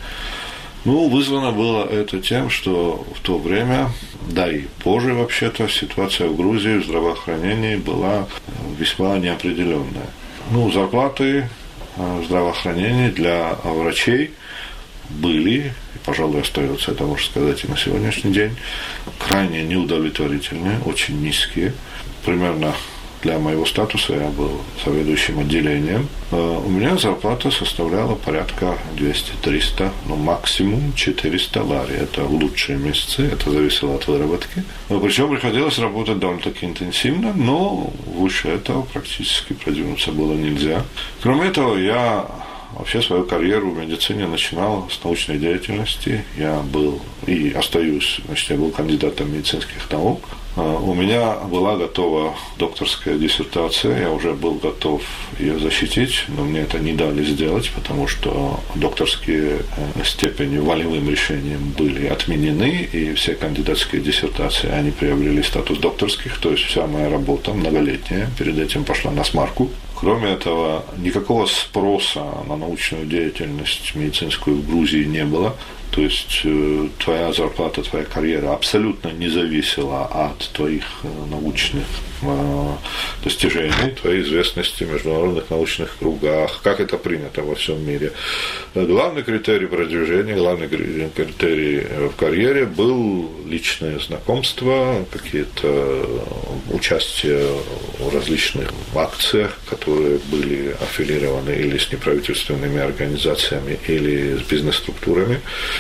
Вызвано было это тем, что в то время, да и позже вообще-то, ситуация в Грузии в здравоохранении была весьма неопределенная. Зарплаты в здравоохранении для врачей были, и, пожалуй, остаются, это можно сказать и на сегодняшний день, крайне неудовлетворительные, очень низкие. Примерно для моего статуса, я был заведующим отделением, у меня зарплата составляла порядка 200-300, максимум 400 лари. Это в лучшие месяцы, это зависело от выработки. Причем приходилось работать довольно-таки интенсивно, но выше этого практически продвинуться было нельзя. Кроме этого, я вообще свою карьеру в медицине начинал с научной деятельности. Я был и остаюсь, я был кандидатом медицинских наук. У меня была готова докторская диссертация, я уже был готов ее защитить, но мне это не дали сделать, потому что докторские степени волевым решением были отменены, и все кандидатские диссертации, они приобрели статус докторских, то есть вся моя работа многолетняя перед этим пошла на смарку. Кроме этого, никакого спроса на научную деятельность медицинскую в Грузии не было. То есть твоя зарплата, твоя карьера абсолютно не зависела от твоих научных достижений, твоей известности в международных научных кругах, как это принято во всем мире. Главный критерий продвижения, главный критерий в карьере был личное знакомство, какие-то участия в различных акциях, которые были аффилированы или с неправительственными организациями, или с бизнес-структурами.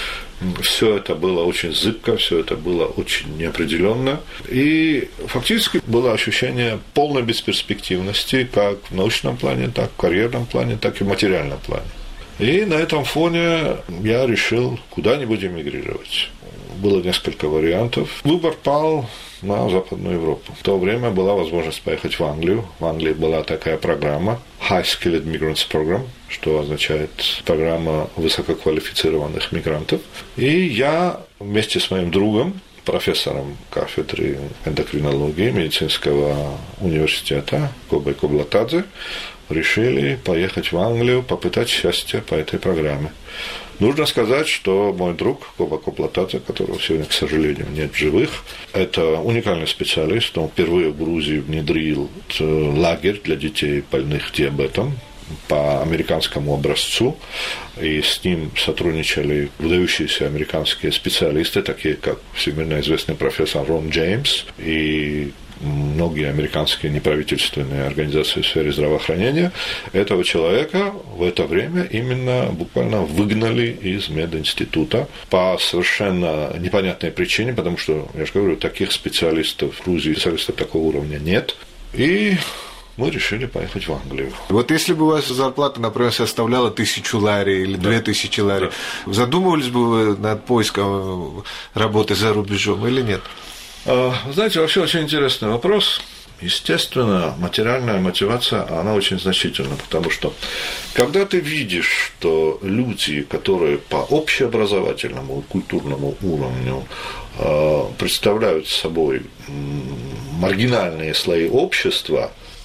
Все это было очень зыбко, все это было очень неопределенно. И фактически было ощущение полной бесперспективности как в научном плане, так в карьерном плане, так и в материальном плане. И на этом фоне я решил куда-нибудь эмигрировать. Было несколько вариантов. Выбор пал на Западную Европу. В то время была возможность поехать в Англию. В Англии была такая программа High Skilled Migrants Program, что означает программа высококвалифицированных мигрантов. И я вместе с моим другом, профессором кафедры эндокринологии медицинского университета Кобой Коблатадзе, решили поехать в Англию, попытать счастье по этой программе. Нужно сказать, что мой друг Коба Коблатадзе, которого сегодня, к сожалению, нет в живых, это уникальный специалист. Он впервые в Грузии внедрил лагерь для детей, больных диабетом, по американскому образцу, и с ним сотрудничали выдающиеся американские специалисты, такие как всемирно известный профессор Рон Джеймс и многие американские неправительственные организации в сфере здравоохранения. Этого человека в это время именно буквально выгнали из мединститута по совершенно непонятной причине, потому что, я же говорю, таких специалистов в Грузии, специалистов такого уровня нет. И мы решили поехать в Англию. Вот если бы у вас зарплата, например, составляла 1000 лари или 2000 лари, задумывались бы вы над поиском работы за рубежом или нет? Знаете, вообще очень интересный вопрос. Естественно, материальная мотивация, она очень значительна, потому что когда ты видишь, что люди, которые по общеобразовательному и культурному уровню представляют собой маргинальные слои общества,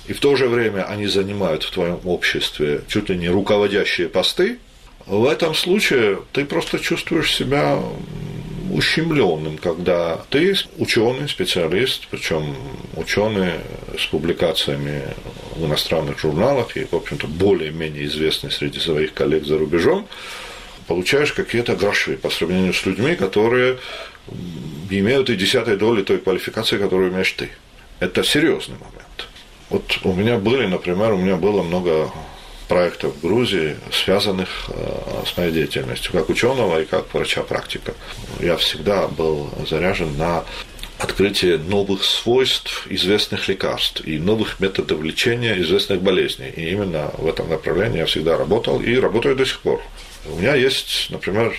и в то же время они занимают в твоем обществе чуть ли не руководящие посты, в этом случае ты просто чувствуешь себя ущемленным, когда ты ученый, специалист, причем ученый с публикациями в иностранных журналах и, в общем-то, более-менее известный среди своих коллег за рубежом, получаешь какие-то гроши по сравнению с людьми, которые имеют и 10 доли той квалификации, которую имеешь ты. Это серьезный момент. Вот у меня было много проектов в Грузии, связанных с моей деятельностью, как ученого и как врача-практика. Я всегда был заряжен на открытие новых свойств известных лекарств и новых методов лечения известных болезней. И именно в этом направлении я всегда работал и работаю до сих пор. У меня есть, например,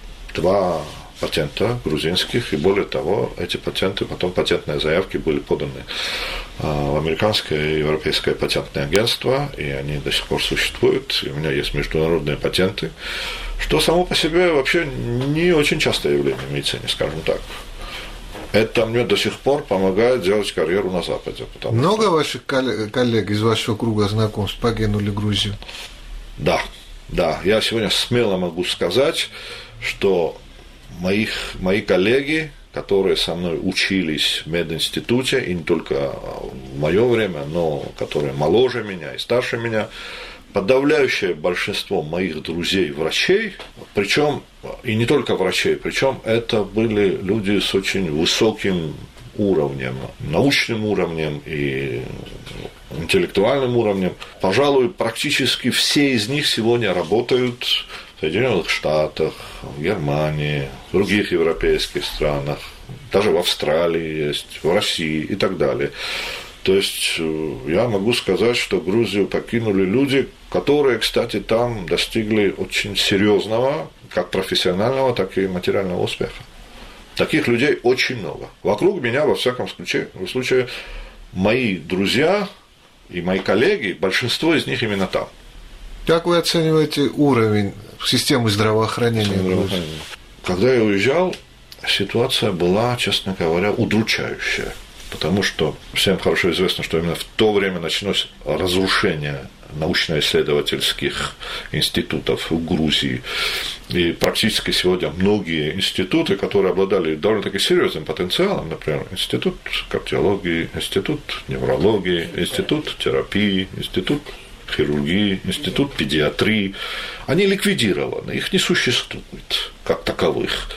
2 патента грузинских, и более того, эти патенты, потом патентные заявки были поданы в американское и европейское патентное агентство, и они до сих пор существуют, и у меня есть международные патенты, что само по себе вообще не очень частое явление в медицине, скажем так. Это мне до сих пор помогает делать карьеру на Западе. Много ваших коллег из вашего круга знакомств покинули Грузию? Да. Я сегодня смело могу сказать, что мои коллеги, которые со мной учились в мединституте, и не только в мое время, но которые моложе меня и старше меня, подавляющее большинство моих друзей-врачей, причем и не только врачей, причем это были люди с очень высоким уровнем, научным уровнем и интеллектуальным уровнем. Пожалуй, практически все из них сегодня работают в Соединенных Штатах, в Германии, в других европейских странах, даже в Австралии есть, в России и так далее. То есть я могу сказать, что Грузию покинули люди, которые, кстати, там достигли очень серьезного, как профессионального, так и материального успеха. Таких людей очень много. Вокруг меня, во всяком случае, мои друзья и мои коллеги, большинство из них именно там. Как вы оцениваете уровень системы здравоохранения? Когда я уезжал, ситуация была, честно говоря, удручающая. Потому что всем хорошо известно, что именно в то время началось разрушение научно-исследовательских институтов в Грузии. И практически сегодня многие институты, которые обладали довольно-таки серьезным потенциалом, например, институт кардиологии, институт неврологии, институт терапии, институт хирургии, институт педиатрии, они ликвидированы, их не существует как таковых.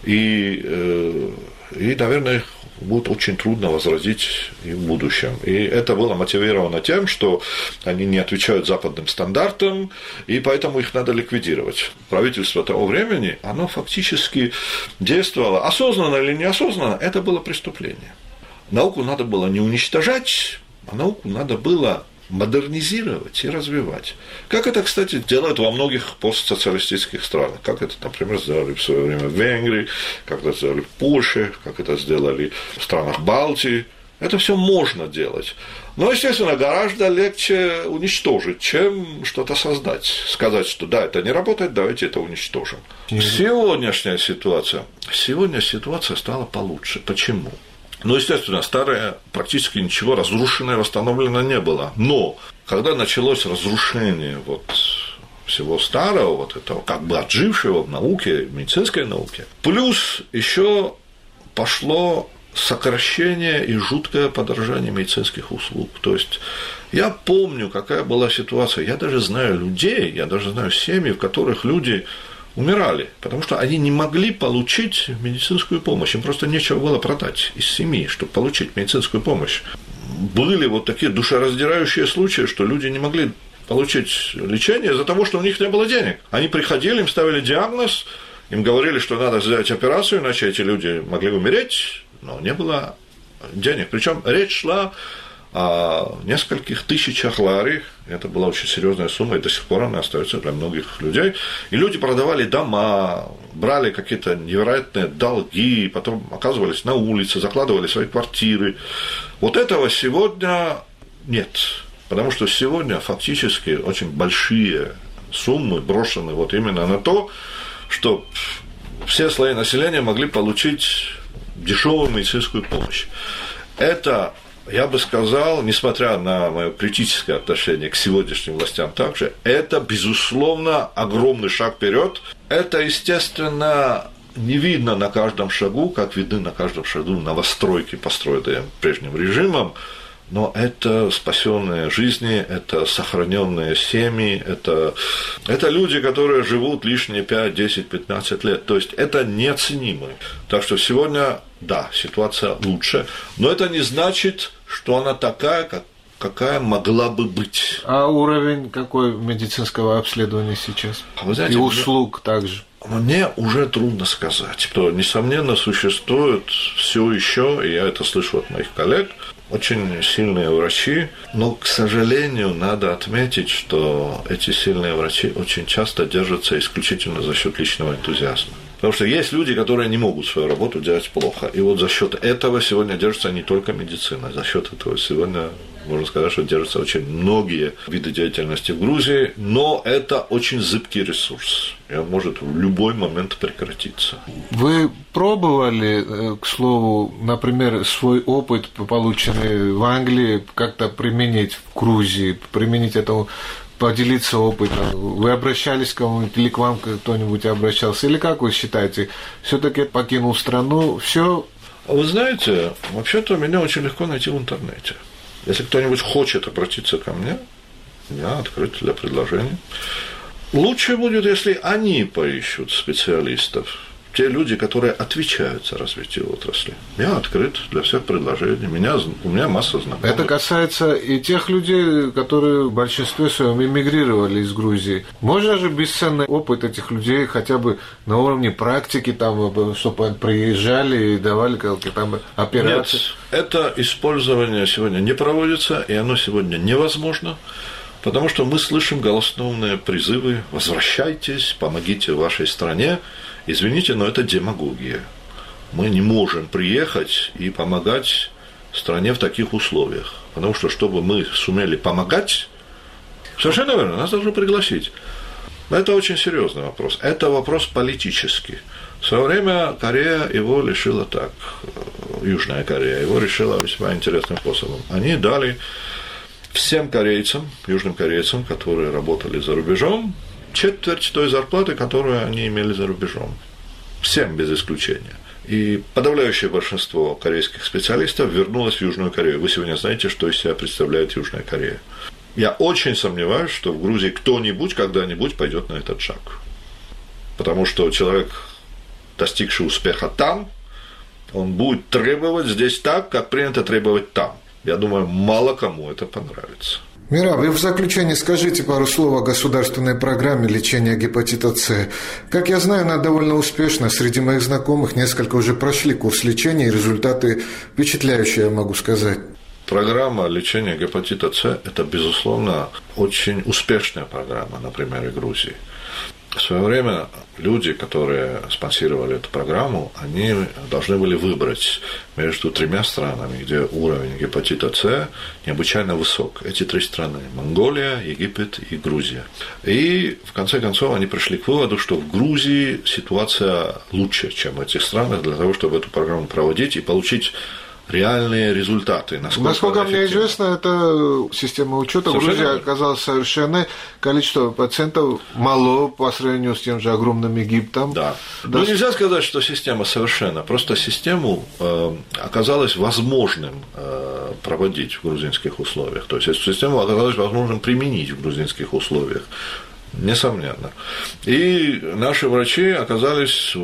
И наверное, их будет очень трудно возродить и в будущем. И это было мотивировано тем, что они не отвечают западным стандартам, и поэтому их надо ликвидировать. Правительство того времени, оно фактически действовало, осознанно или неосознанно, это было преступление. Науку надо было не уничтожать, а науку надо было модернизировать и развивать. Как это, кстати, делают во многих постсоциалистических странах. Как это, например, сделали в свое время в Венгрии, как это сделали в Польше, как это сделали в странах Балтии. Это все можно делать. Но, естественно, гораздо легче уничтожить, чем что-то создать. Сказать, что да, это не работает, давайте это уничтожим. Сегодня ситуация стала получше. Почему? Ну, естественно, старое практически ничего разрушенное, восстановлено не было. Но когда началось разрушение всего старого, этого как бы отжившего в науке, в медицинской науке, плюс еще пошло сокращение и жуткое подорожание медицинских услуг. То есть я помню, какая была ситуация. Я даже знаю людей, я даже знаю семьи, в которых люди умирали, потому что они не могли получить медицинскую помощь, им просто нечего было продать из семьи, чтобы получить медицинскую помощь. Были такие душераздирающие случаи, что люди не могли получить лечение из-за того, что у них не было денег. Они приходили, им ставили диагноз, им говорили, что надо сделать операцию, иначе эти люди могли умереть, но не было денег. Причем речь шла о нескольких тысячах лари. Это была очень серьезная сумма, и до сих пор она остается для многих людей. И люди продавали дома, брали какие-то невероятные долги, потом оказывались на улице, закладывали свои квартиры. Этого сегодня нет. Потому что сегодня фактически очень большие суммы брошены именно на то, чтобы все слои населения могли получить дешевую медицинскую помощь. Это я бы сказал, несмотря на мое критическое отношение к сегодняшним властям также, это, безусловно, огромный шаг вперед. Это, естественно, не видно на каждом шагу, как видны на каждом шагу новостройки, построенные прежним режимом, но это спасенные жизни, это сохраненные семьи, это люди, которые живут лишние 5, 10, 15 лет. То есть это неоценимо. Так что сегодня, да, ситуация лучше, но это не значит, что она такая, какая могла бы быть. А уровень какой медицинского обследования сейчас? Вы знаете, и услуг также? Мне уже трудно сказать, что, несомненно, существует все еще, и я это слышу от моих коллег, очень сильные врачи, но, к сожалению, надо отметить, что эти сильные врачи очень часто держатся исключительно за счет личного энтузиазма. Потому что есть люди, которые не могут свою работу делать плохо. И вот за счет этого сегодня держится не только медицина, за счет этого сегодня можно сказать, что держатся очень многие виды деятельности в Грузии, но это очень зыбкий ресурс, и он может в любой момент прекратиться. Вы пробовали, к слову, например, свой опыт, полученный в Англии, как-то применить в Грузии, применить это, поделиться опытом? Вы обращались к кому-нибудь или к вам кто-нибудь обращался? Или как вы считаете, все-таки покинул страну, все? Вы знаете, вообще-то меня очень легко найти в интернете. Если кто-нибудь хочет обратиться ко мне, я открыт для предложений. Лучше будет, если они поищут специалистов, те люди, которые отвечают за развитие отрасли. Я открыт для всех предложений, у меня масса знакомых. Это касается и тех людей, которые в большинстве своем эмигрировали из Грузии. Можно же бесценный опыт этих людей хотя бы на уровне практики, там, чтобы приезжали и давали какие-то там операции? Нет, это использование сегодня не проводится, и оно сегодня невозможно. Потому что мы слышим голословные призывы: возвращайтесь, помогите вашей стране. Извините, но это демагогия. Мы не можем приехать и помогать стране в таких условиях. Потому что, чтобы мы сумели помогать, совершенно верно, нас должны пригласить. Но это очень серьезный вопрос. Это вопрос политический. В свое время Корея его решила так, Южная Корея его решила весьма интересным способом. Они дали всем корейцам, южным корейцам, которые работали за рубежом, четверть той зарплаты, которую они имели за рубежом. Всем без исключения. И подавляющее большинство корейских специалистов вернулось в Южную Корею. Вы сегодня знаете, что из себя представляет Южная Корея. Я очень сомневаюсь, что в Грузии кто-нибудь когда-нибудь пойдет на этот шаг. Потому что человек, достигший успеха там, он будет требовать здесь так, как принято требовать там. Я думаю, мало кому это понравится. Мира, вы в заключение скажите пару слов о государственной программе лечения гепатита С. Как я знаю, она довольно успешна. Среди моих знакомых несколько уже прошли курс лечения, и результаты впечатляющие, я могу сказать. Программа лечения гепатита С – это, безусловно, очень успешная программа на примере Грузии. В свое время люди, которые спонсировали эту программу, они должны были выбрать между тремя странами, где уровень гепатита С необычайно высок. Эти три страны – Монголия, Египет и Грузия. И, в конце концов, они пришли к выводу, что в Грузии ситуация лучше, чем в этих странах, для того, чтобы эту программу проводить и получить реальные результаты. Насколько мне известно, это система учета. Грузия оказалась совершенной. Количество пациентов мало по сравнению с тем же огромным Египтом. Да. Но нельзя сказать, что система совершенна. Просто систему оказалось возможным проводить в грузинских условиях. То есть эту систему оказалось возможным применить в грузинских условиях. Несомненно. И наши врачи оказались,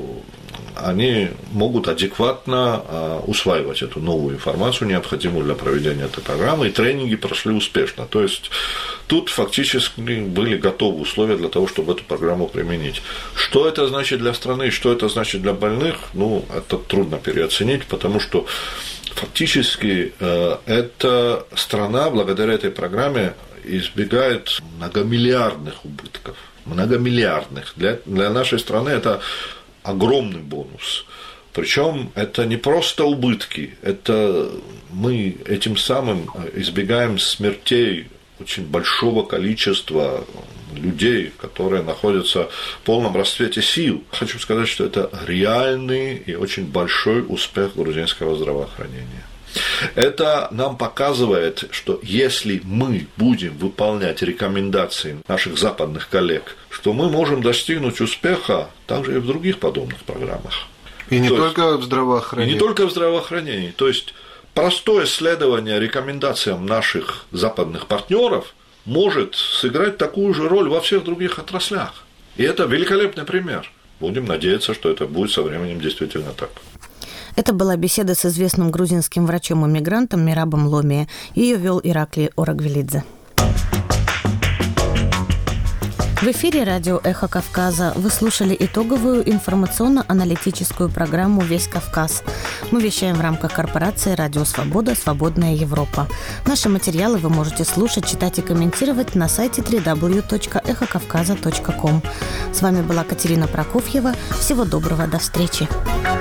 они могут адекватно усваивать эту новую информацию, необходимую для проведения этой программы, и тренинги прошли успешно. То есть тут фактически были готовы условия для того, чтобы эту программу применить. Что это значит для страны, что это значит для больных, это трудно переоценить, потому что фактически эта страна благодаря этой программе избегает многомиллиардных убытков. Многомиллиардных. Для нашей страны это огромный бонус. Причем это не просто убытки, это мы этим самым избегаем смертей очень большого количества людей, которые находятся в полном расцвете сил. Хочу сказать, что это реальный и очень большой успех грузинского здравоохранения. Это нам показывает, что если мы будем выполнять рекомендации наших западных коллег, что мы можем достигнуть успеха также и в других подобных программах. И не только в здравоохранении. И не только в здравоохранении. То есть простое следование рекомендациям наших западных партнеров может сыграть такую же роль во всех других отраслях. И это великолепный пример. Будем надеяться, что это будет со временем действительно так. Это была беседа с известным грузинским врачом-иммигрантом Мирабом Ломия. Ее вел Ираклий Орагвелидзе. В эфире радио «Эхо Кавказа» вы слушали итоговую информационно-аналитическую программу «Весь Кавказ». Мы вещаем в рамках корпорации «Радио Свобода. Свободная Европа». Наши материалы вы можете слушать, читать и комментировать на сайте www.эхокавказа.ком. С вами была Катерина Прокофьева. Всего доброго, до встречи.